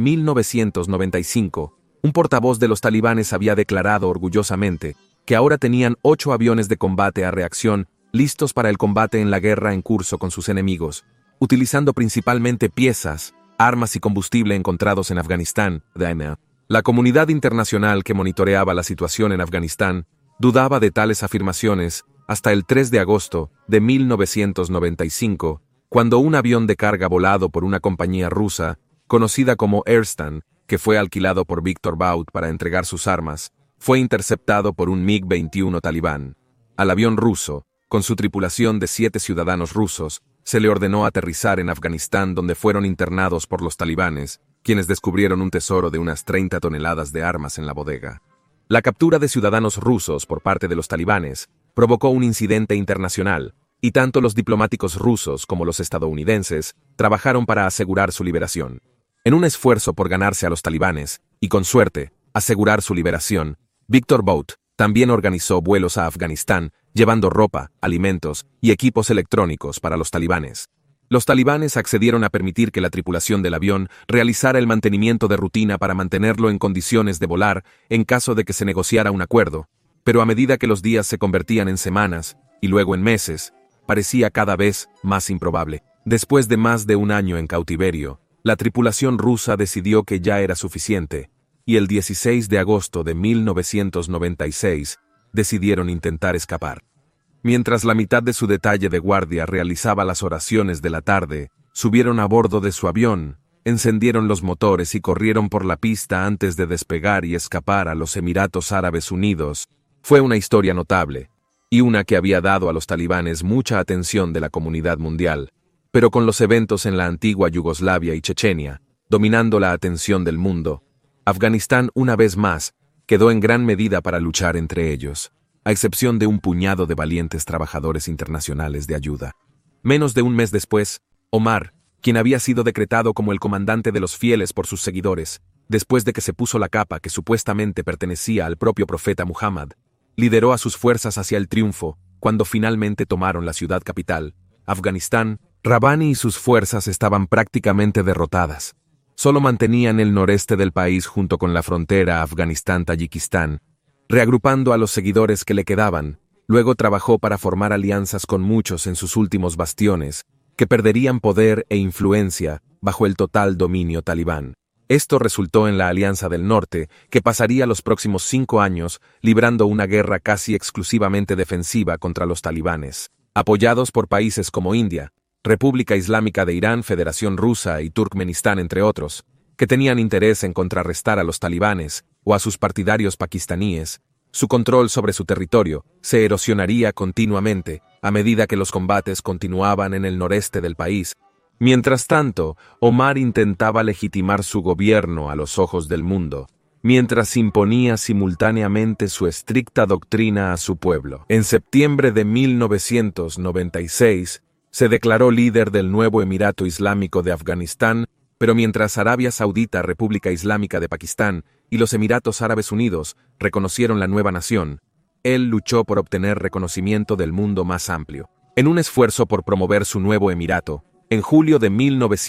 1995, un portavoz de los talibanes había declarado orgullosamente que ahora tenían 8 aviones de combate a reacción listos para el combate en la guerra en curso con sus enemigos, utilizando principalmente piezas, armas y combustible encontrados en Afganistán. La comunidad internacional que monitoreaba la situación en Afganistán dudaba de tales afirmaciones hasta el 3 de agosto de 1995, cuando un avión de carga volado por una compañía rusa, conocida como Airstan, que fue alquilado por Víctor Bout para entregar sus armas, fue interceptado por un MiG-21 talibán. Al avión ruso, con su tripulación de 7 ciudadanos rusos, se le ordenó aterrizar en Afganistán, donde fueron internados por los talibanes, quienes descubrieron un tesoro de unas 30 toneladas de armas en la bodega. La captura de ciudadanos rusos por parte de los talibanes provocó un incidente internacional, y tanto los diplomáticos rusos como los estadounidenses trabajaron para asegurar su liberación. En un esfuerzo por ganarse a los talibanes, y con suerte, asegurar su liberación, Víctor Bout también organizó vuelos a Afganistán, llevando ropa, alimentos y equipos electrónicos para los talibanes. Los talibanes accedieron a permitir que la tripulación del avión realizara el mantenimiento de rutina para mantenerlo en condiciones de volar en caso de que se negociara un acuerdo, Pero a medida que los días se convertían en semanas, y luego en meses, parecía cada vez más improbable. Después de más de un año en cautiverio, la tripulación rusa decidió que ya era suficiente, y el 16 de agosto de 1996 decidieron intentar escapar. Mientras la mitad de su detalle de guardia realizaba las oraciones de la tarde, subieron a bordo de su avión, encendieron los motores y corrieron por la pista antes de despegar y escapar a los Emiratos Árabes Unidos. Fue una historia notable, y una que había dado a los talibanes mucha atención de la comunidad mundial, pero con los eventos en la antigua Yugoslavia y Chechenia, dominando la atención del mundo, Afganistán una vez más quedó en gran medida para luchar entre ellos, a excepción de un puñado de valientes trabajadores internacionales de ayuda. Menos de un mes después, Omar, quien había sido decretado como el comandante de los fieles por sus seguidores, después de que se puso la capa que supuestamente pertenecía al propio profeta Muhammad, lideró a sus fuerzas hacia el triunfo cuando finalmente tomaron la ciudad capital, Afganistán. Rabbani y sus fuerzas estaban prácticamente derrotadas. Solo mantenían el noreste del país junto con la frontera Afganistán-Tayikistán, reagrupando a los seguidores que le quedaban. Luego trabajó para formar alianzas con muchos en sus últimos bastiones, que perderían poder e influencia bajo el total dominio talibán. Esto resultó en la Alianza del Norte, que pasaría los próximos 5 años librando una guerra casi exclusivamente defensiva contra los talibanes, apoyados por países como India, República Islámica de Irán, Federación Rusa y Turkmenistán, entre otros, que tenían interés en contrarrestar a los talibanes o a sus partidarios pakistaníes. Su control sobre su territorio se erosionaría continuamente a medida que los combates continuaban en el noreste del país. Mientras tanto, Omar intentaba legitimar su gobierno a los ojos del mundo, mientras imponía simultáneamente su estricta doctrina a su pueblo. En septiembre de 1996, se declaró líder del nuevo Emirato Islámico de Afganistán, pero mientras Arabia Saudita, República Islámica de Pakistán y los Emiratos Árabes Unidos reconocieron la nueva nación, él luchó por obtener reconocimiento del mundo más amplio. En un esfuerzo por promover su nuevo emirato, en julio de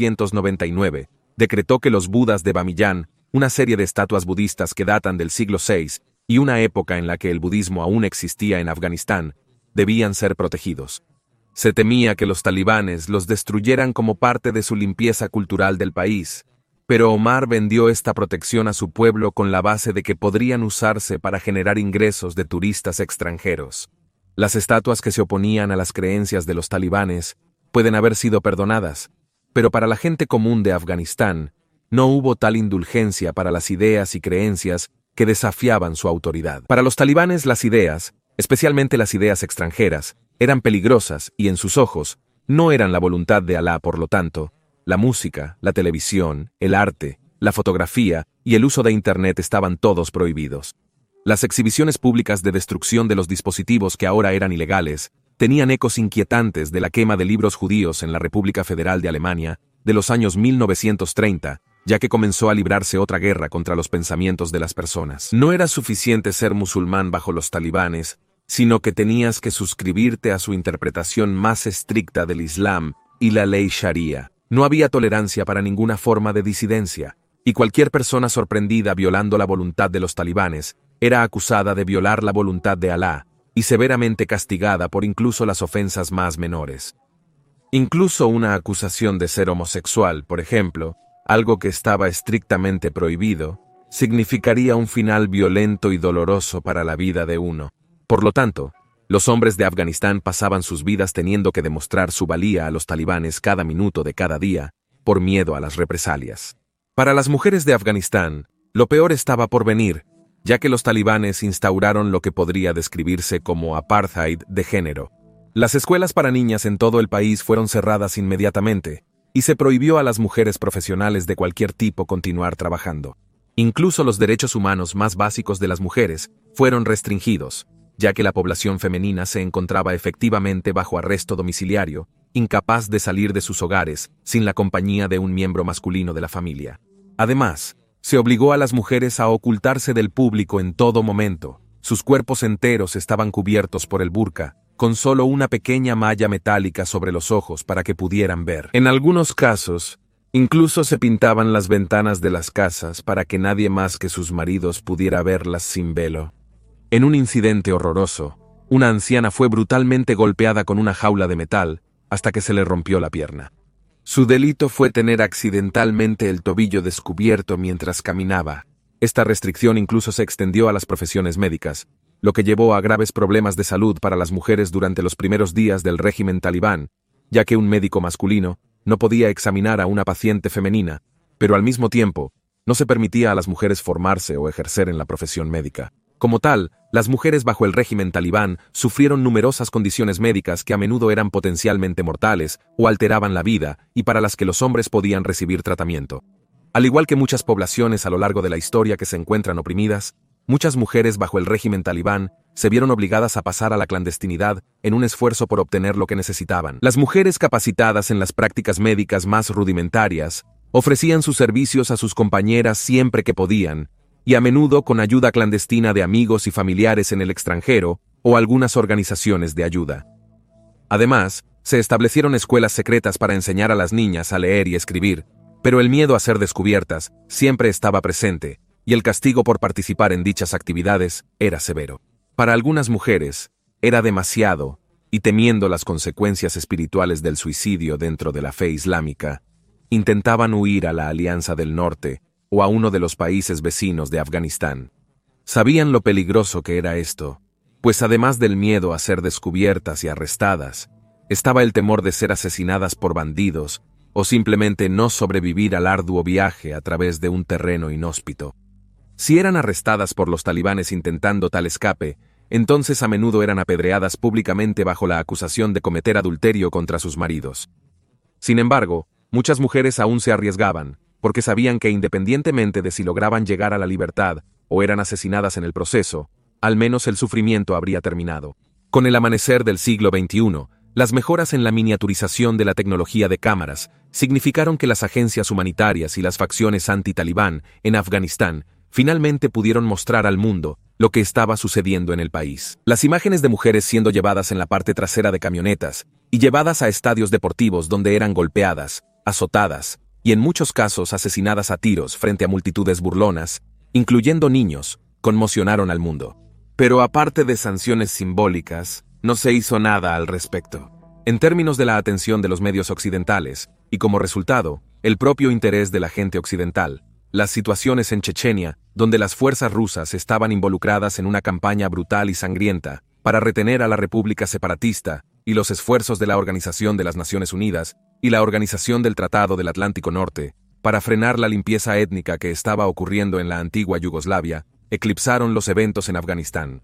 1999, decretó que los Budas de Bamiyan, una serie de estatuas budistas que datan del siglo VI y una época en la que el budismo aún existía en Afganistán, debían ser protegidos. Se temía que los talibanes los destruyeran como parte de su limpieza cultural del país, pero Omar vendió esta protección a su pueblo con la base de que podrían usarse para generar ingresos de turistas extranjeros. Las estatuas que se oponían a las creencias de los talibanes pueden haber sido perdonadas, pero para la gente común de Afganistán no hubo tal indulgencia para las ideas y creencias que desafiaban su autoridad. Para los talibanes las ideas, especialmente las ideas extranjeras, eran peligrosas y en sus ojos no eran la voluntad de Alá. Por lo tanto, la música, la televisión, el arte, la fotografía y el uso de Internet estaban todos prohibidos. Las exhibiciones públicas de destrucción de los dispositivos que ahora eran ilegales tenían ecos inquietantes de la quema de libros judíos en la República Federal de Alemania de los años 1930, ya que comenzó a librarse otra guerra contra los pensamientos de las personas. No era suficiente ser musulmán bajo los talibanes, sino que tenías que suscribirte a su interpretación más estricta del Islam y la ley Sharia. No había tolerancia para ninguna forma de disidencia, y cualquier persona sorprendida violando la voluntad de los talibanes era acusada de violar la voluntad de Alá y severamente castigada por incluso las ofensas más menores. Incluso una acusación de ser homosexual, por ejemplo, algo que estaba estrictamente prohibido, significaría un final violento y doloroso para la vida de uno. Por lo tanto, los hombres de Afganistán pasaban sus vidas teniendo que demostrar su valía a los talibanes cada minuto de cada día, por miedo a las represalias. Para las mujeres de Afganistán, lo peor estaba por venir, ya que los talibanes instauraron lo que podría describirse como apartheid de género. Las escuelas para niñas en todo el país fueron cerradas inmediatamente, y se prohibió a las mujeres profesionales de cualquier tipo continuar trabajando. Incluso los derechos humanos más básicos de las mujeres fueron restringidos, ya que la población femenina se encontraba efectivamente bajo arresto domiciliario, incapaz de salir de sus hogares sin la compañía de un miembro masculino de la familia. Además, se obligó a las mujeres a ocultarse del público en todo momento. Sus cuerpos enteros estaban cubiertos por el burka, con solo una pequeña malla metálica sobre los ojos para que pudieran ver. En algunos casos, incluso se pintaban las ventanas de las casas para que nadie más que sus maridos pudiera verlas sin velo. En un incidente horroroso, una anciana fue brutalmente golpeada con una jaula de metal hasta que se le rompió la pierna. Su delito fue tener accidentalmente el tobillo descubierto mientras caminaba. Esta restricción incluso se extendió a las profesiones médicas, lo que llevó a graves problemas de salud para las mujeres durante los primeros días del régimen talibán, ya que un médico masculino no podía examinar a una paciente femenina, pero al mismo tiempo, no se permitía a las mujeres formarse o ejercer en la profesión médica. Como tal, las mujeres bajo el régimen talibán sufrieron numerosas condiciones médicas que a menudo eran potencialmente mortales o alteraban la vida y para las que los hombres podían recibir tratamiento. Al igual que muchas poblaciones a lo largo de la historia que se encuentran oprimidas, muchas mujeres bajo el régimen talibán se vieron obligadas a pasar a la clandestinidad en un esfuerzo por obtener lo que necesitaban. Las mujeres capacitadas en las prácticas médicas más rudimentarias ofrecían sus servicios a sus compañeras siempre que podían, y a menudo con ayuda clandestina de amigos y familiares en el extranjero o algunas organizaciones de ayuda. Además, se establecieron escuelas secretas para enseñar a las niñas a leer y escribir, pero el miedo a ser descubiertas siempre estaba presente, y el castigo por participar en dichas actividades era severo. Para algunas mujeres, era demasiado, y temiendo las consecuencias espirituales del suicidio dentro de la fe islámica, intentaban huir a la Alianza del Norte o a uno de los países vecinos de Afganistán. Sabían lo peligroso que era esto, pues además del miedo a ser descubiertas y arrestadas, estaba el temor de ser asesinadas por bandidos o simplemente no sobrevivir al arduo viaje a través de un terreno inhóspito. Si eran arrestadas por los talibanes intentando tal escape, entonces a menudo eran apedreadas públicamente bajo la acusación de cometer adulterio contra sus maridos. Sin embargo, muchas mujeres aún se arriesgaban, porque sabían que independientemente de si lograban llegar a la libertad o eran asesinadas en el proceso, al menos el sufrimiento habría terminado. Con el amanecer del siglo XXI, las mejoras en la miniaturización de la tecnología de cámaras significaron que las agencias humanitarias y las facciones anti-talibán en Afganistán finalmente pudieron mostrar al mundo lo que estaba sucediendo en el país. Las imágenes de mujeres siendo llevadas en la parte trasera de camionetas y llevadas a estadios deportivos donde eran golpeadas, azotadas y en muchos casos asesinadas a tiros frente a multitudes burlonas, incluyendo niños, conmocionaron al mundo. Pero aparte de sanciones simbólicas, no se hizo nada al respecto. En términos de la atención de los medios occidentales, y como resultado, el propio interés de la gente occidental, las situaciones en Chechenia, donde las fuerzas rusas estaban involucradas en una campaña brutal y sangrienta para retener a la República Separatista, y los esfuerzos de la Organización de las Naciones Unidas y la Organización del Tratado del Atlántico Norte para frenar la limpieza étnica que estaba ocurriendo en la antigua Yugoslavia, eclipsaron los eventos en Afganistán.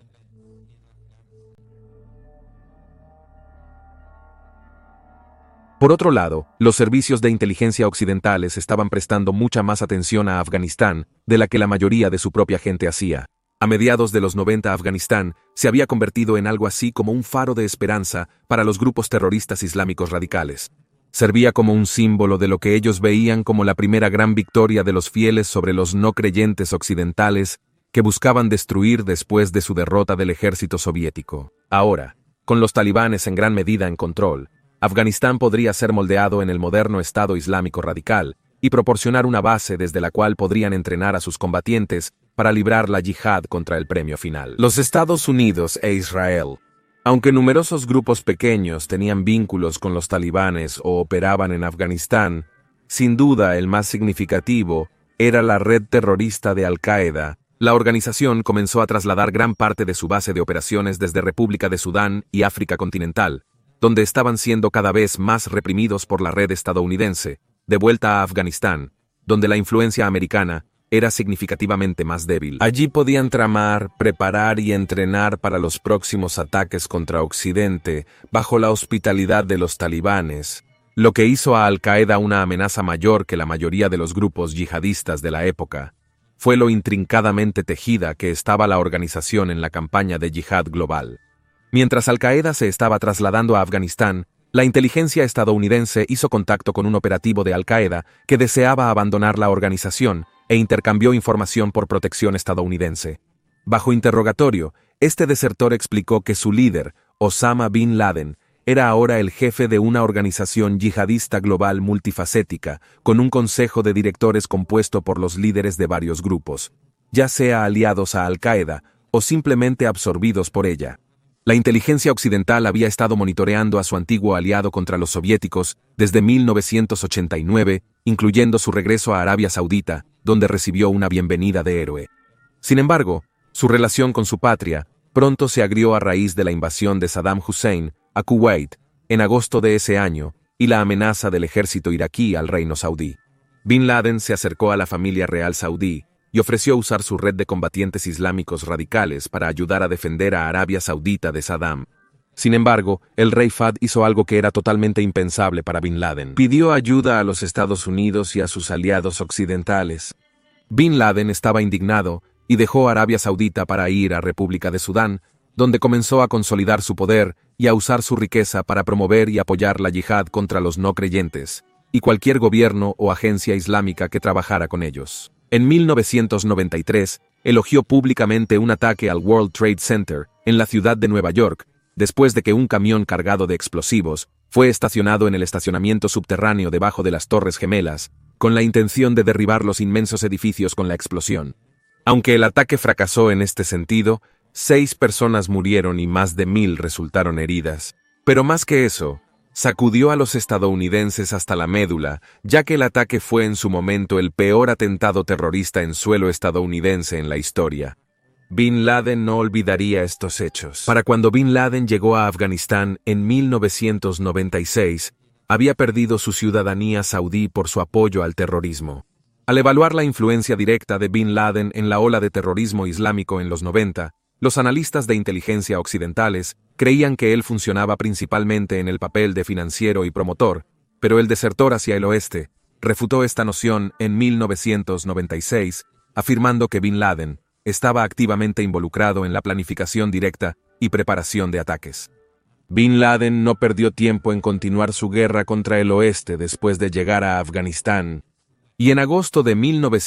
Por otro lado, los servicios de inteligencia occidentales estaban prestando mucha más atención a Afganistán de la que la mayoría de su propia gente hacía. A mediados de los 90, Afganistán se había convertido en algo así como un faro de esperanza para los grupos terroristas islámicos radicales. Servía como un símbolo de lo que ellos veían como la primera gran victoria de los fieles sobre los no creyentes occidentales que buscaban destruir después de su derrota del ejército soviético. Ahora, con los talibanes en gran medida en control, Afganistán podría ser moldeado en el moderno Estado Islámico radical y proporcionar una base desde la cual podrían entrenar a sus combatientes para librar la yihad contra el premio final. Los Estados Unidos e Israel. Aunque numerosos grupos pequeños tenían vínculos con los talibanes o operaban en Afganistán, sin duda el más significativo era la red terrorista de Al-Qaeda. La organización comenzó a trasladar gran parte de su base de operaciones desde República de Sudán y África continental, donde estaban siendo cada vez más reprimidos por la red estadounidense, de vuelta a Afganistán, donde la influencia americana era significativamente más débil. Allí podían tramar, preparar y entrenar para los próximos ataques contra Occidente bajo la hospitalidad de los talibanes, lo que hizo a Al-Qaeda una amenaza mayor que la mayoría de los grupos yihadistas de la época. Fue lo intrincadamente tejida que estaba la organización en la campaña de yihad global. Mientras Al-Qaeda se estaba trasladando a Afganistán, la inteligencia estadounidense hizo contacto con un operativo de Al-Qaeda que deseaba abandonar la organización e intercambió información por protección estadounidense. Bajo interrogatorio, este desertor explicó que su líder, Osama Bin Laden, era ahora el jefe de una organización yihadista global multifacética, con un consejo de directores compuesto por los líderes de varios grupos, ya sea aliados a Al-Qaeda o simplemente absorbidos por ella. La inteligencia occidental había estado monitoreando a su antiguo aliado contra los soviéticos desde 1989, incluyendo su regreso a Arabia Saudita, donde recibió una bienvenida de héroe. Sin embargo, su relación con su patria pronto se agrió a raíz de la invasión de Saddam Hussein a Kuwait en agosto de ese año y la amenaza del ejército iraquí al reino saudí. Bin Laden se acercó a la familia real saudí y ofreció usar su red de combatientes islámicos radicales para ayudar a defender a Arabia Saudita de Saddam. Sin embargo, el rey Fahd hizo algo que era totalmente impensable para Bin Laden. Pidió ayuda a los Estados Unidos y a sus aliados occidentales. Bin Laden estaba indignado y dejó Arabia Saudita para ir a República de Sudán, donde comenzó a consolidar su poder y a usar su riqueza para promover y apoyar la yihad contra los no creyentes, y cualquier gobierno o agencia islámica que trabajara con ellos. En 1993, elogió públicamente un ataque al World Trade Center en la ciudad de Nueva York, después de que un camión cargado de explosivos fue estacionado en el estacionamiento subterráneo debajo de las Torres Gemelas, con la intención de derribar los inmensos edificios con la explosión. Aunque el ataque fracasó en este sentido, 6 personas murieron y más de 1000 resultaron heridas. Pero más que eso, sacudió a los estadounidenses hasta la médula, ya que el ataque fue en su momento el peor atentado terrorista en suelo estadounidense en la historia. Bin Laden no olvidaría estos hechos. Para cuando Bin Laden llegó a Afganistán en 1996, había perdido su ciudadanía saudí por su apoyo al terrorismo. Al evaluar la influencia directa de Bin Laden en la ola de terrorismo islámico en los 90, los analistas de inteligencia occidentales creían que él funcionaba principalmente en el papel de financiero y promotor, pero el desertor hacia el oeste refutó esta noción en 1996, afirmando que Bin Laden estaba activamente involucrado en la planificación directa y preparación de ataques. Bin Laden no perdió tiempo en continuar su guerra contra el oeste después de llegar a Afganistán, y en agosto de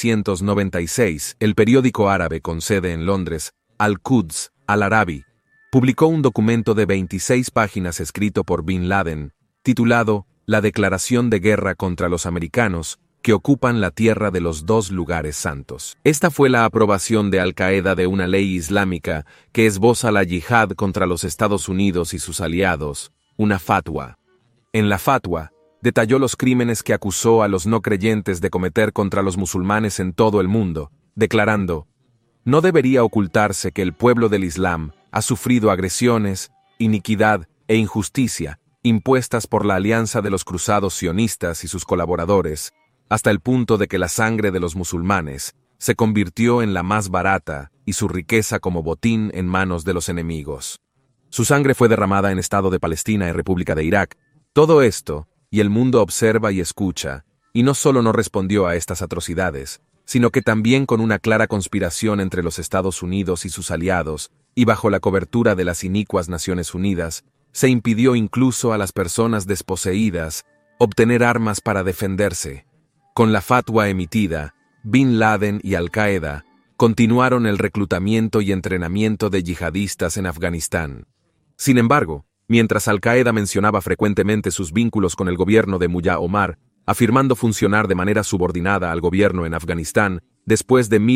1996, el periódico árabe con sede en Londres, Al-Quds Al-Arabi, publicó un documento de 26 páginas escrito por Bin Laden, titulado La Declaración de Guerra contra los Americanos, que ocupan la tierra de los 2 lugares santos. Esta fue la aprobación de Al-Qaeda de una ley islámica que esboza la yihad contra los Estados Unidos y sus aliados, una fatwa. En la fatwa, detalló los crímenes que acusó a los no creyentes de cometer contra los musulmanes en todo el mundo, declarando: no debería ocultarse que el pueblo del Islam ha sufrido agresiones, iniquidad e injusticia impuestas por la alianza de los cruzados sionistas y sus colaboradores, hasta el punto de que la sangre de los musulmanes se convirtió en la más barata y su riqueza como botín en manos de los enemigos. Su sangre fue derramada en Estado de Palestina y República de Irak. Todo esto, y el mundo observa y escucha, y no solo no respondió a estas atrocidades, sino que también con una clara conspiración entre los Estados Unidos y sus aliados, y bajo la cobertura de las inicuas Naciones Unidas, se impidió incluso a las personas desposeídas obtener armas para defenderse. Con la fatwa emitida, Bin Laden y Al-Qaeda continuaron el reclutamiento y entrenamiento de yihadistas en Afganistán. Sin embargo, mientras Al-Qaeda mencionaba frecuentemente sus vínculos con el gobierno de Mullah Omar, afirmando funcionar de manera subordinada al gobierno en Afganistán, después de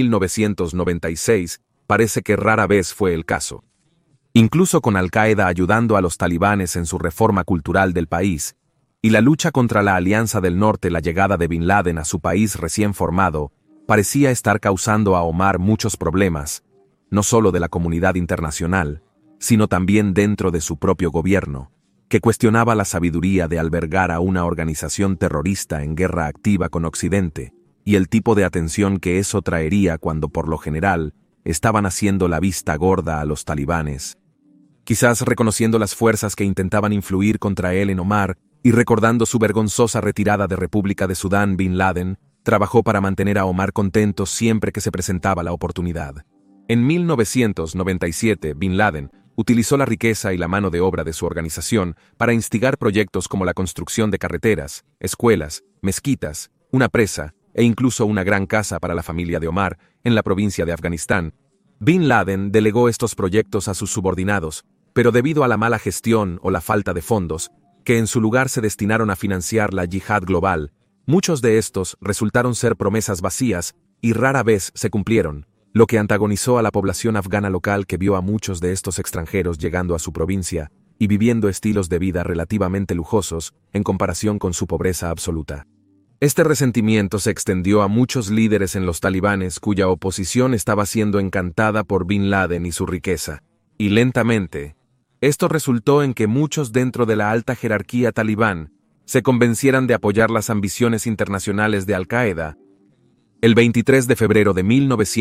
1996, parece que rara vez fue el caso. Incluso con Al-Qaeda ayudando a los talibanes en su reforma cultural del país, y la lucha contra la Alianza del Norte, la llegada de Bin Laden a su país recién formado, parecía estar causando a Omar muchos problemas, no solo de la comunidad internacional, sino también dentro de su propio gobierno, que cuestionaba la sabiduría de albergar a una organización terrorista en guerra activa con Occidente, y el tipo de atención que eso traería cuando por lo general estaban haciendo la vista gorda a los talibanes. Quizás reconociendo las fuerzas que intentaban influir contra él en Omar, y recordando su vergonzosa retirada de República de Sudán, Bin Laden trabajó para mantener a Omar contento siempre que se presentaba la oportunidad. En 1997, Bin Laden utilizó la riqueza y la mano de obra de su organización para instigar proyectos como la construcción de carreteras, escuelas, mezquitas, una presa e incluso una gran casa para la familia de Omar en la provincia de Afganistán. Bin Laden delegó estos proyectos a sus subordinados, pero debido a la mala gestión o la falta de fondos, que en su lugar se destinaron a financiar la yihad global, muchos de estos resultaron ser promesas vacías y rara vez se cumplieron, lo que antagonizó a la población afgana local que vio a muchos de estos extranjeros llegando a su provincia y viviendo estilos de vida relativamente lujosos en comparación con su pobreza absoluta. Este resentimiento se extendió a muchos líderes en los talibanes cuya oposición estaba siendo encantada por Bin Laden y su riqueza, y lentamente, esto resultó en que muchos dentro de la alta jerarquía talibán se convencieran de apoyar las ambiciones internacionales de Al-Qaeda. El 23 de febrero de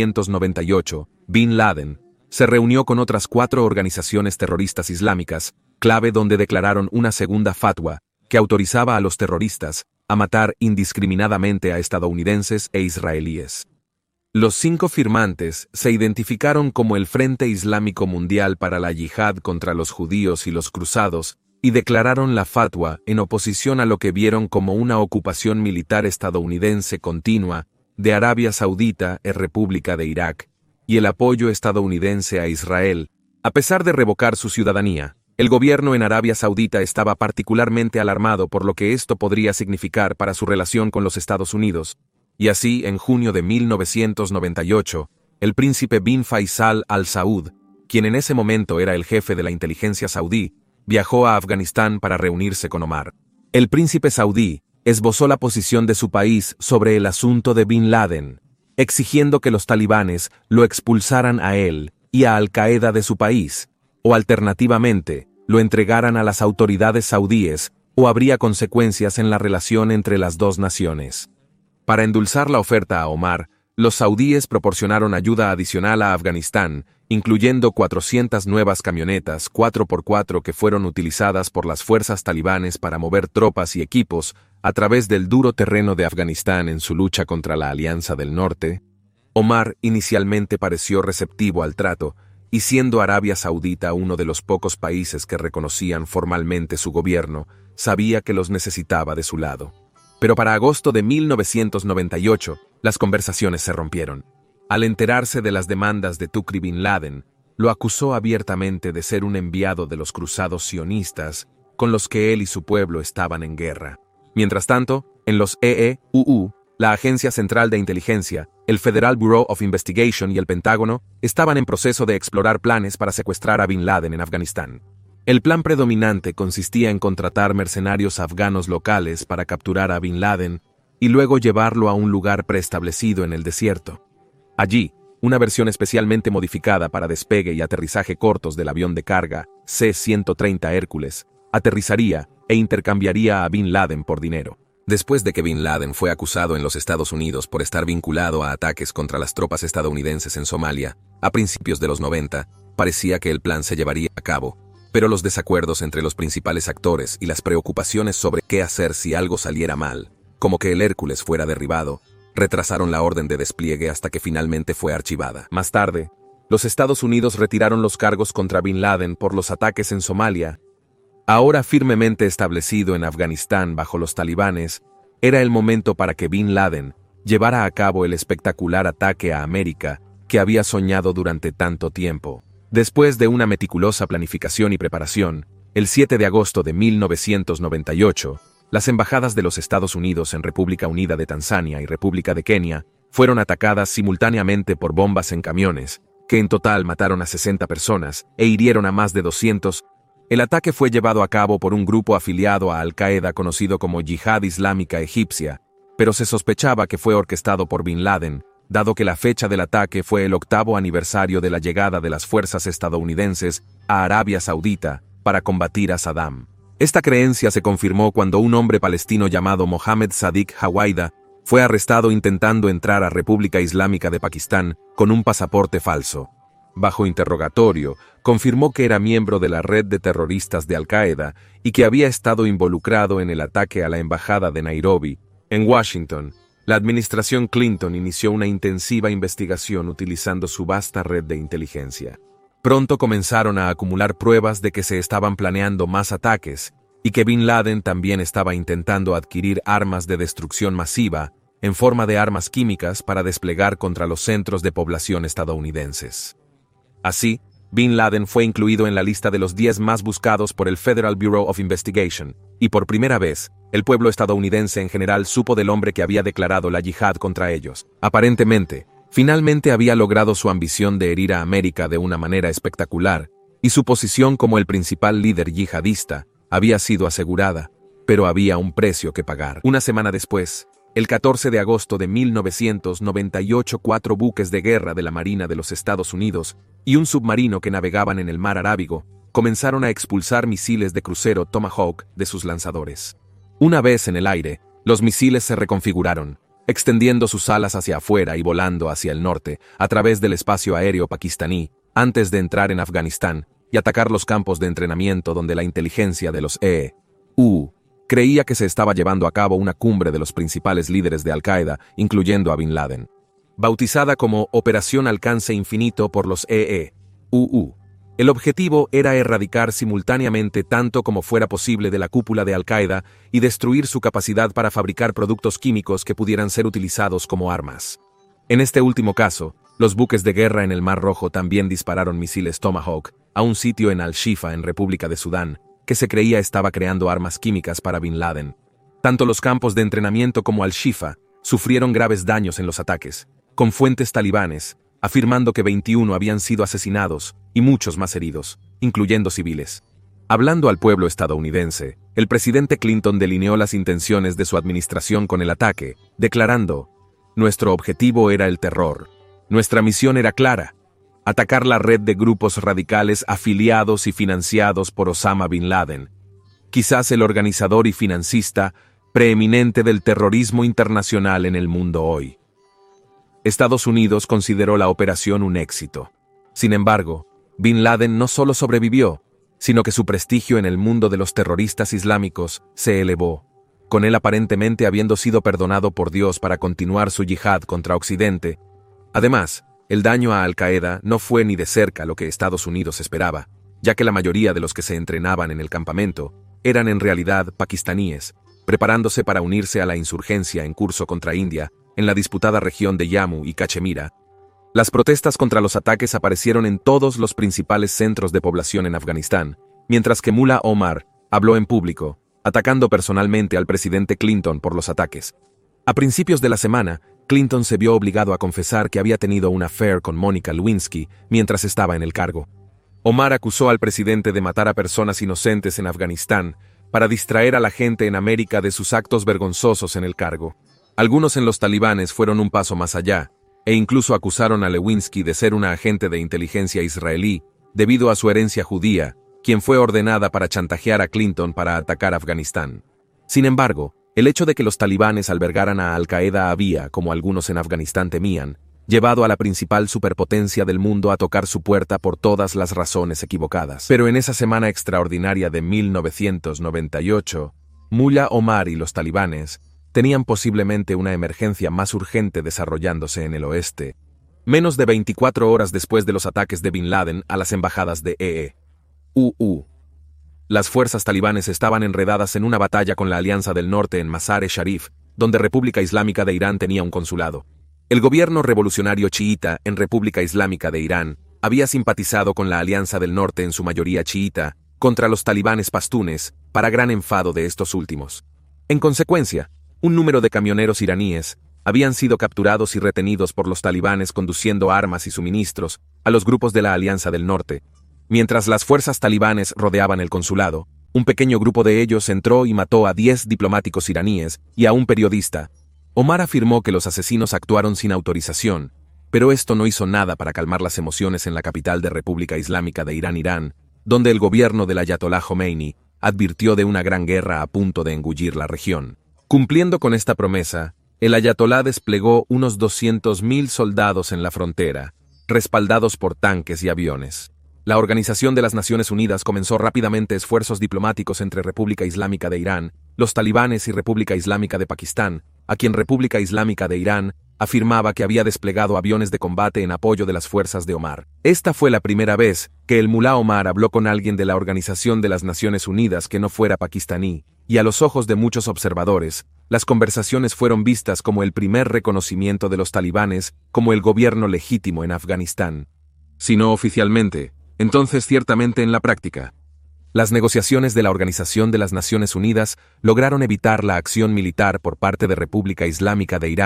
1998, Bin Laden se reunió con otras 4 organizaciones terroristas islámicas, clave donde declararon una segunda fatwa que autorizaba a los terroristas a matar indiscriminadamente a estadounidenses e israelíes. Los 5 firmantes se identificaron como el Frente Islámico Mundial para la Yihad contra los judíos y los cruzados y declararon la fatwa en oposición a lo que vieron como una ocupación militar estadounidense continua de Arabia Saudita y República de Irak y el apoyo estadounidense a Israel, a pesar de revocar su ciudadanía. El gobierno en Arabia Saudita estaba particularmente alarmado por lo que esto podría significar para su relación con los Estados Unidos, y así, en junio de 1998, el príncipe bin Faisal Al Saud, quien en ese momento era el jefe de la inteligencia saudí, viajó a Afganistán para reunirse con Omar. El príncipe saudí esbozó la posición de su país sobre el asunto de Bin Laden, exigiendo que los talibanes lo expulsaran a él y a Al-Qaeda de su país, o alternativamente, lo entregaran a las autoridades saudíes, o habría consecuencias en la relación entre las dos naciones. Para endulzar la oferta a Omar, los saudíes proporcionaron ayuda adicional a Afganistán, incluyendo 400 nuevas camionetas 4x4 que fueron utilizadas por las fuerzas talibanes para mover tropas y equipos a través del duro terreno de Afganistán en su lucha contra la Alianza del Norte. Omar inicialmente pareció receptivo al trato, y siendo Arabia Saudita uno de los pocos países que reconocían formalmente su gobierno, sabía que los necesitaba de su lado. Pero para agosto de 1998, las conversaciones se rompieron. Al enterarse de las demandas de Tukri Bin Laden, lo acusó abiertamente de ser un enviado de los cruzados sionistas con los que él y su pueblo estaban en guerra. Mientras tanto, en los EEUU, la Agencia Central de Inteligencia, el Federal Bureau of Investigation y el Pentágono estaban en proceso de explorar planes para secuestrar a Bin Laden en Afganistán. El plan predominante consistía en contratar mercenarios afganos locales para capturar a Bin Laden y luego llevarlo a un lugar preestablecido en el desierto. Allí, una versión especialmente modificada para despegue y aterrizaje cortos del avión de carga C-130 Hércules aterrizaría e intercambiaría a Bin Laden por dinero. Después de que Bin Laden fue acusado en los Estados Unidos por estar vinculado a ataques contra las tropas estadounidenses en Somalia, a principios de los 90, parecía que el plan se llevaría a cabo, pero los desacuerdos entre los principales actores y las preocupaciones sobre qué hacer si algo saliera mal, como que el Hércules fuera derribado, retrasaron la orden de despliegue hasta que finalmente fue archivada. Más tarde, los Estados Unidos retiraron los cargos contra Bin Laden por los ataques en Somalia. Ahora firmemente establecido en Afganistán bajo los talibanes, era el momento para que Bin Laden llevara a cabo el espectacular ataque a América que había soñado durante tanto tiempo. Después de una meticulosa planificación y preparación, el 7 de agosto de 1998, las embajadas de los Estados Unidos en República Unida de Tanzania y República de Kenia fueron atacadas simultáneamente por bombas en camiones, que en total mataron a 60 personas e hirieron a más de 200. El ataque fue llevado a cabo por un grupo afiliado a Al-Qaeda conocido como Yihad Islámica Egipcia, pero se sospechaba que fue orquestado por Bin Laden, dado que la fecha del ataque fue el 8º aniversario de la llegada de las fuerzas estadounidenses a Arabia Saudita para combatir a Saddam. Esta creencia se confirmó cuando un hombre palestino llamado Mohammed Sadiq Hawaida fue arrestado intentando entrar a República Islámica de Pakistán con un pasaporte falso. Bajo interrogatorio, confirmó que era miembro de la red de terroristas de Al-Qaeda y que había estado involucrado en el ataque a la embajada de Nairobi, en Washington. La administración Clinton inició una intensiva investigación utilizando su vasta red de inteligencia. Pronto comenzaron a acumular pruebas de que se estaban planeando más ataques y que Bin Laden también estaba intentando adquirir armas de destrucción masiva en forma de armas químicas para desplegar contra los centros de población estadounidenses. Así, Bin Laden fue incluido en la lista de los 10 más buscados por el Federal Bureau of Investigation, y por primera vez, el pueblo estadounidense en general supo del hombre que había declarado la yihad contra ellos. Aparentemente, Finalmente había logrado su ambición de herir a América de una manera espectacular, y su posición como el principal líder yihadista había sido asegurada, pero había un precio que pagar. Una semana después, el 14 de agosto de 1998, 4 buques de guerra de la Marina de los Estados Unidos y un submarino que navegaban en el mar Arábigo comenzaron a expulsar misiles de crucero Tomahawk de sus lanzadores. Una vez en el aire, los misiles se reconfiguraron, extendiendo sus alas hacia afuera y volando hacia el norte, a través del espacio aéreo pakistaní, antes de entrar en Afganistán y atacar los campos de entrenamiento donde la inteligencia de los E.U. creía que se estaba llevando a cabo una cumbre de los principales líderes de Al-Qaeda, incluyendo a Bin Laden. Bautizada como Operación Alcance Infinito por los E.U. El objetivo era erradicar simultáneamente tanto como fuera posible de la cúpula de Al-Qaeda y destruir su capacidad para fabricar productos químicos que pudieran ser utilizados como armas. En este último caso, los buques de guerra en el Mar Rojo también dispararon misiles Tomahawk a un sitio en Al-Shifa, en República de Sudán, que se creía estaba creando armas químicas para Bin Laden. Tanto los campos de entrenamiento como Al-Shifa sufrieron graves daños en los ataques, con fuentes talibanes afirmando que 21 habían sido asesinados y muchos más heridos, incluyendo civiles. Hablando al pueblo estadounidense, el presidente Clinton delineó las intenciones de su administración con el ataque, declarando: "Nuestro objetivo era el terror. Nuestra misión era clara: atacar la red de grupos radicales afiliados y financiados por Osama Bin Laden, quizás el organizador y financista preeminente del terrorismo internacional en el mundo hoy". Estados Unidos consideró la operación un éxito. Sin embargo, Bin Laden no solo sobrevivió, sino que su prestigio en el mundo de los terroristas islámicos se elevó, con él aparentemente habiendo sido perdonado por Dios para continuar su yihad contra Occidente. Además, el daño a Al-Qaeda no fue ni de cerca lo que Estados Unidos esperaba, ya que la mayoría de los que se entrenaban en el campamento eran en realidad pakistaníes, preparándose para unirse a la insurgencia en curso contra India, en la disputada región de Jammu y Cachemira. Las protestas contra los ataques aparecieron en todos los principales centros de población en Afganistán, mientras que Mullah Omar habló en público, atacando personalmente al presidente Clinton por los ataques. A principios de la semana, Clinton se vio obligado a confesar que había tenido un affair con Monica Lewinsky mientras estaba en el cargo. Omar acusó al presidente de matar a personas inocentes en Afganistán para distraer a la gente en América de sus actos vergonzosos en el cargo. Algunos en los talibanes fueron un paso más allá, e incluso acusaron a Lewinsky de ser una agente de inteligencia israelí, debido a su herencia judía, quien fue ordenada para chantajear a Clinton para atacar Afganistán. Sin embargo, el hecho de que los talibanes albergaran a Al-Qaeda había, como algunos en Afganistán temían, llevado a la principal superpotencia del mundo a tocar su puerta por todas las razones equivocadas. Pero en esa semana extraordinaria de 1998, Mullah Omar y los talibanes tenían posiblemente una emergencia más urgente desarrollándose en el oeste, menos de 24 horas después de los ataques de Bin Laden a las embajadas de E.U. Las fuerzas talibanes estaban enredadas en una batalla con la Alianza del Norte en Mazar-e-Sharif, donde República Islámica de Irán tenía un consulado. El gobierno revolucionario chiita en República Islámica de Irán había simpatizado con la Alianza del Norte, en su mayoría chiita, contra los talibanes pastunes, para gran enfado de estos últimos. En consecuencia, un número de camioneros iraníes habían sido capturados y retenidos por los talibanes conduciendo armas y suministros a los grupos de la Alianza del Norte. Mientras las fuerzas talibanes rodeaban el consulado, un pequeño grupo de ellos entró y mató a 10 diplomáticos iraníes y a un periodista. Omar afirmó que los asesinos actuaron sin autorización, pero esto no hizo nada para calmar las emociones en la capital de República Islámica de Irán, donde el gobierno del Ayatolá Khomeini advirtió de una gran guerra a punto de engullir la región. Cumpliendo con esta promesa, el Ayatolá desplegó unos 200.000 soldados en la frontera, respaldados por tanques y aviones. La Organización de las Naciones Unidas comenzó rápidamente esfuerzos diplomáticos entre República Islámica de Irán, los talibanes y República Islámica de Pakistán, a quien República Islámica de Irán afirmaba que había desplegado aviones de combate en apoyo de las fuerzas de Omar. Esta fue la primera vez que el Mullah Omar habló con alguien de la Organización de las Naciones Unidas que no fuera pakistaní, y a los ojos de muchos observadores, las conversaciones fueron vistas como el primer reconocimiento de los talibanes como el gobierno legítimo en Afganistán. Si no oficialmente, entonces ciertamente en la práctica. Las negociaciones de la Organización de las Naciones Unidas lograron evitar la acción militar por parte de República Islámica de Irán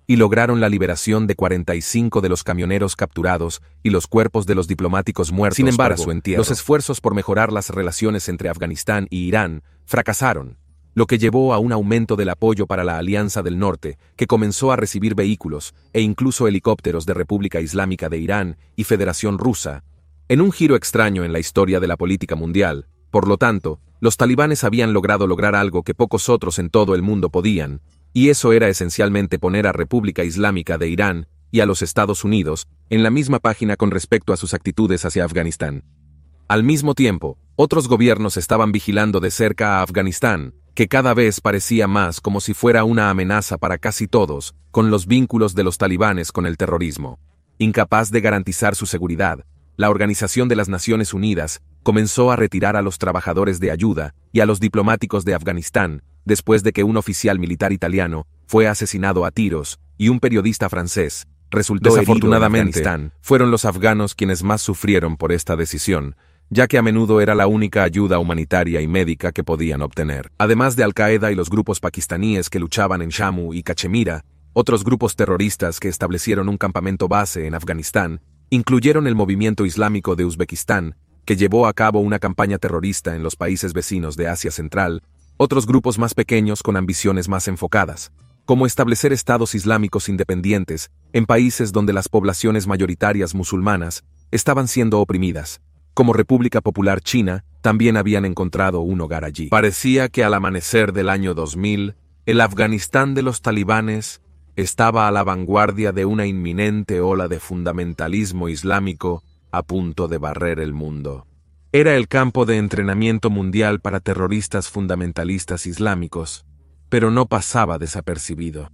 y lograron la liberación de 45 de los camioneros capturados y los cuerpos de los diplomáticos muertos. Sin embargo, para su entierro, los esfuerzos por mejorar las relaciones entre Afganistán y Irán fracasaron, lo que llevó a un aumento del apoyo para la Alianza del Norte, que comenzó a recibir vehículos e incluso helicópteros de República Islámica de Irán y Federación Rusa. En un giro extraño en la historia de la política mundial, por lo tanto, los talibanes habían lograr algo que pocos otros en todo el mundo podían, y eso era esencialmente poner a República Islámica de Irán y a los Estados Unidos en la misma página con respecto a sus actitudes hacia Afganistán. Al mismo tiempo, otros gobiernos estaban vigilando de cerca a Afganistán, que cada vez parecía más como si fuera una amenaza para casi todos, con los vínculos de los talibanes con el terrorismo. Incapaz de garantizar su seguridad, la Organización de las Naciones Unidas comenzó a retirar a los trabajadores de ayuda y a los diplomáticos de Afganistán, después de que un oficial militar italiano fue asesinado a tiros y un periodista francés resultó desafortunadamente herido en Afganistán. Fueron los afganos quienes más sufrieron por esta decisión, ya que a menudo era la única ayuda humanitaria y médica que podían obtener. Además de Al-Qaeda y los grupos pakistaníes que luchaban en Jammu y Cachemira, otros grupos terroristas que establecieron un campamento base en Afganistán incluyeron el movimiento islámico de Uzbekistán, que llevó a cabo una campaña terrorista en los países vecinos de Asia Central, otros grupos más pequeños con ambiciones más enfocadas, como establecer estados islámicos independientes en países donde las poblaciones mayoritarias musulmanas estaban siendo oprimidas, como República Popular China, también habían encontrado un hogar allí. Parecía que al amanecer del año 2000, el Afganistán de los talibanes estaba a la vanguardia de una inminente ola de fundamentalismo islámico a punto de barrer el mundo. Era el campo de entrenamiento mundial para terroristas fundamentalistas islámicos, pero no pasaba desapercibido.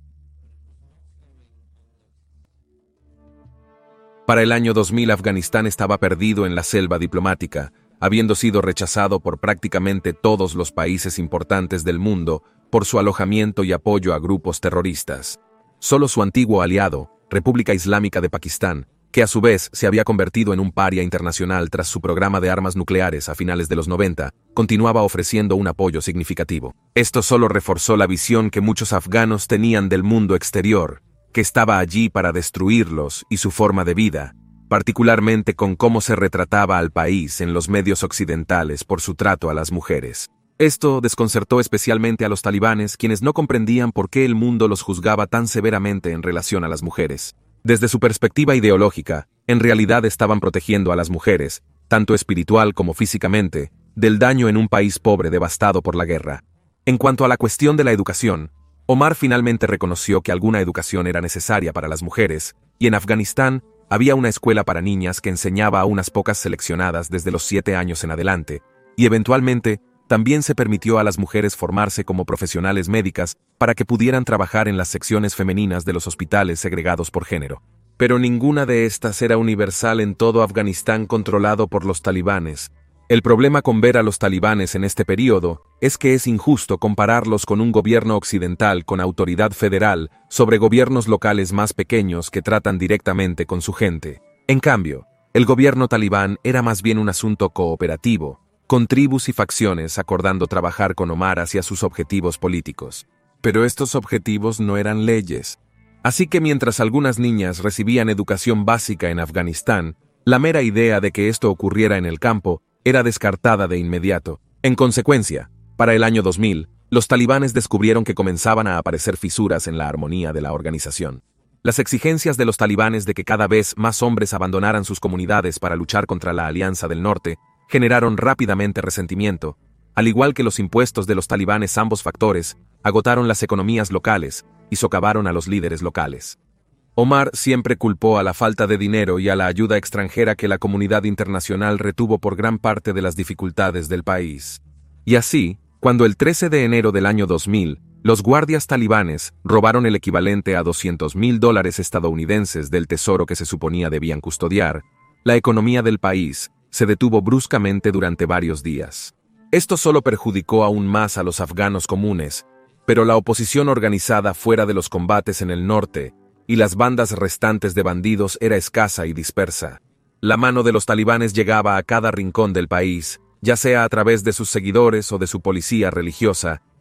Para el año 2000 Afganistán estaba perdido en la selva diplomática, habiendo sido rechazado por prácticamente todos los países importantes del mundo por su alojamiento y apoyo a grupos terroristas. Solo su antiguo aliado, República Islámica de Pakistán, que a su vez se había convertido en un paria internacional tras su programa de armas nucleares a finales de los 90, continuaba ofreciendo un apoyo significativo. Esto solo reforzó la visión que muchos afganos tenían del mundo exterior, que estaba allí para destruirlos y su forma de vida, particularmente con cómo se retrataba al país en los medios occidentales por su trato a las mujeres. Esto desconcertó especialmente a los talibanes, quienes no comprendían por qué el mundo los juzgaba tan severamente en relación a las mujeres. Desde su perspectiva ideológica, en realidad estaban protegiendo a las mujeres, tanto espiritual como físicamente, del daño en un país pobre devastado por la guerra. En cuanto a la cuestión de la educación, Omar finalmente reconoció que alguna educación era necesaria para las mujeres, y en Afganistán había una escuela para niñas que enseñaba a unas pocas seleccionadas desde los 7 años en adelante, y eventualmente también se permitió a las mujeres formarse como profesionales médicas para que pudieran trabajar en las secciones femeninas de los hospitales segregados por género. Pero ninguna de estas era universal en todo Afganistán controlado por los talibanes. El problema con ver a los talibanes en este período es que es injusto compararlos con un gobierno occidental con autoridad federal sobre gobiernos locales más pequeños que tratan directamente con su gente. En cambio, el gobierno talibán era más bien un asunto cooperativo, con tribus y facciones acordando trabajar con Omar hacia sus objetivos políticos. Pero estos objetivos no eran leyes. Así que mientras algunas niñas recibían educación básica en Afganistán, la mera idea de que esto ocurriera en el campo era descartada de inmediato. En consecuencia, para el año 2000, los talibanes descubrieron que comenzaban a aparecer fisuras en la armonía de la organización. Las exigencias de los talibanes de que cada vez más hombres abandonaran sus comunidades para luchar contra la Alianza del Norte generaron rápidamente resentimiento. Al igual que los impuestos de los talibanes, ambos factores agotaron las economías locales y socavaron a los líderes locales. Omar siempre culpó a la falta de dinero y a la ayuda extranjera que la comunidad internacional retuvo por gran parte de las dificultades del país. Y así, cuando el 13 de enero del año 2000, los guardias talibanes robaron el equivalente a $200.000 estadounidenses del tesoro que se suponía debían custodiar, la economía del país se detuvo bruscamente durante varios días. Esto solo perjudicó aún más a los afganos comunes, pero la oposición organizada fuera de los combates en el norte y las bandas restantes de bandidos era escasa y dispersa. La mano de los talibanes llegaba a cada rincón del país, ya sea a través de sus seguidores o de su policía religiosa,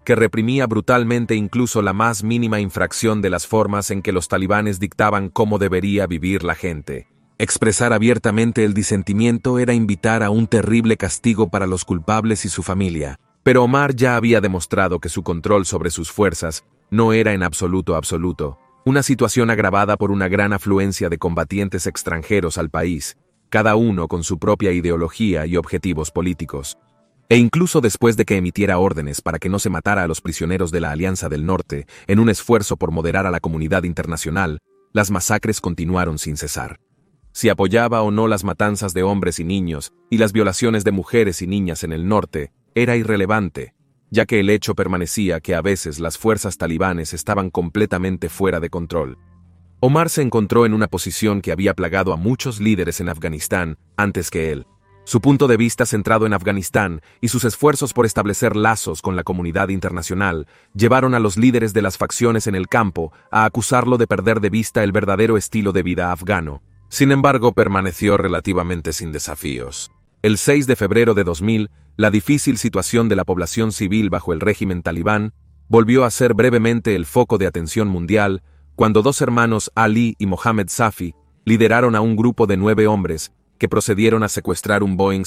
que reprimía brutalmente incluso la más mínima infracción de las formas en que los talibanes dictaban cómo debería vivir la gente. Expresar abiertamente el disentimiento era invitar a un terrible castigo para los culpables y su familia, pero Omar ya había demostrado que su control sobre sus fuerzas no era en absoluto absoluto, una situación agravada por una gran afluencia de combatientes extranjeros al país, cada uno con su propia ideología y objetivos políticos. E incluso después de que emitiera órdenes para que no se matara a los prisioneros de la Alianza del Norte, en un esfuerzo por moderar a la comunidad internacional, las masacres continuaron sin cesar. Si apoyaba o no las matanzas de hombres y niños, y las violaciones de mujeres y niñas en el norte, era irrelevante, ya que el hecho permanecía que a veces las fuerzas talibanes estaban completamente fuera de control. Omar se encontró en una posición que había plagado a muchos líderes en Afganistán antes que él. Su punto de vista centrado en Afganistán y sus esfuerzos por establecer lazos con la comunidad internacional llevaron a los líderes de las facciones en el campo a acusarlo de perder de vista el verdadero estilo de vida afgano. Sin embargo, permaneció relativamente sin desafíos. El 6 de febrero de 2000, la difícil situación de la población civil bajo el régimen talibán volvió a ser brevemente el foco de atención mundial cuando dos hermanos Ali y Mohammed Safi lideraron a un grupo de 9 hombres que procedieron a secuestrar un Boeing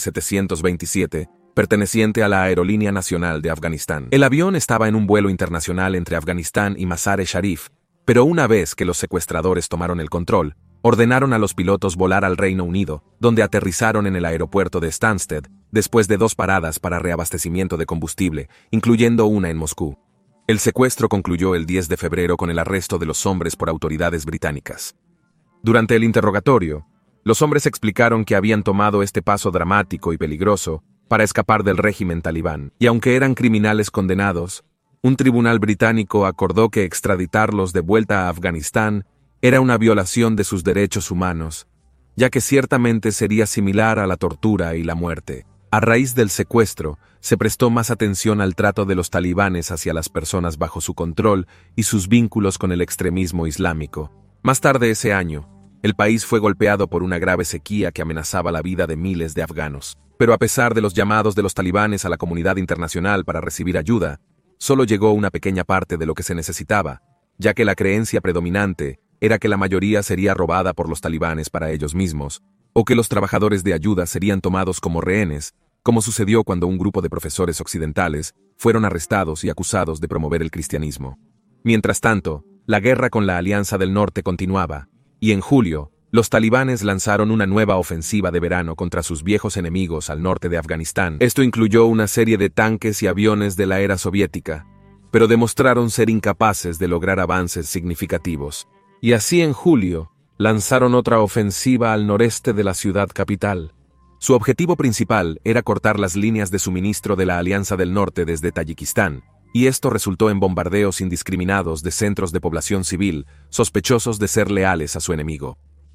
727, perteneciente a la Aerolínea Nacional de Afganistán. El avión estaba en un vuelo internacional entre Afganistán y Mazar-e-Sharif, pero una vez que los secuestradores tomaron el control, ordenaron a los pilotos volar al Reino Unido, donde aterrizaron en el aeropuerto de Stansted, después de 2 paradas para reabastecimiento de combustible, incluyendo una en Moscú. El secuestro concluyó el 10 de febrero con el arresto de los hombres por autoridades británicas. Durante el interrogatorio, los hombres explicaron que habían tomado este paso dramático y peligroso para escapar del régimen talibán, y aunque eran criminales condenados, un tribunal británico acordó que extraditarlos de vuelta a Afganistán era una violación de sus derechos humanos, ya que ciertamente sería similar a la tortura y la muerte. A raíz del secuestro, se prestó más atención al trato de los talibanes hacia las personas bajo su control y sus vínculos con el extremismo islámico. Más tarde ese año, el país fue golpeado por una grave sequía que amenazaba la vida de miles de afganos. Pero a pesar de los llamados de los talibanes a la comunidad internacional para recibir ayuda, solo llegó una pequeña parte de lo que se necesitaba, ya que la creencia predominante era que la mayoría sería robada por los talibanes para ellos mismos, o que los trabajadores de ayuda serían tomados como rehenes, como sucedió cuando un grupo de profesores occidentales fueron arrestados y acusados de promover el cristianismo. Mientras tanto, la guerra con la Alianza del Norte continuaba, y en julio, los talibanes lanzaron una nueva ofensiva de verano contra sus viejos enemigos al norte de Afganistán. Esto incluyó una serie de tanques y aviones de la era soviética, pero demostraron ser incapaces de lograr avances significativos. Y así en julio, lanzaron otra ofensiva al noreste de la ciudad capital. Su objetivo principal era cortar las líneas de suministro de la Alianza del Norte desde Tayikistán, y esto resultó en bombardeos indiscriminados de centros de población civil, sospechosos de ser leales a su enemigo.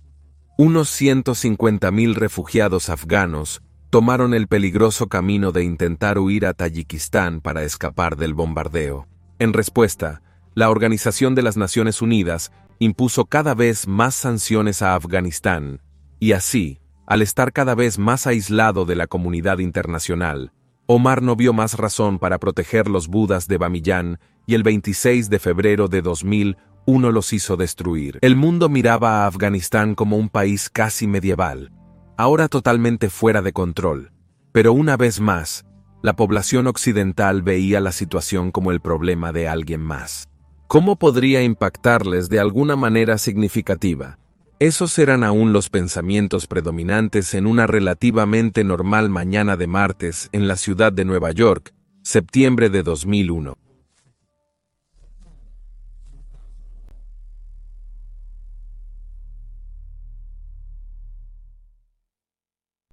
Unos 150.000 refugiados afganos tomaron el peligroso camino de intentar huir a Tayikistán para escapar del bombardeo. En respuesta, la Organización de las Naciones Unidas impuso cada vez más sanciones a Afganistán, y así, al estar cada vez más aislado de la comunidad internacional, Omar no vio más razón para proteger los budas de Bamiyan y el 26 de febrero de 2001 los hizo destruir. El mundo miraba a Afganistán como un país casi medieval, ahora totalmente fuera de control, pero una vez más, la población occidental veía la situación como el problema de alguien más. ¿Cómo podría impactarles de alguna manera significativa? Esos eran aún los pensamientos predominantes en una relativamente normal mañana de martes en la ciudad de Nueva York, septiembre de 2001.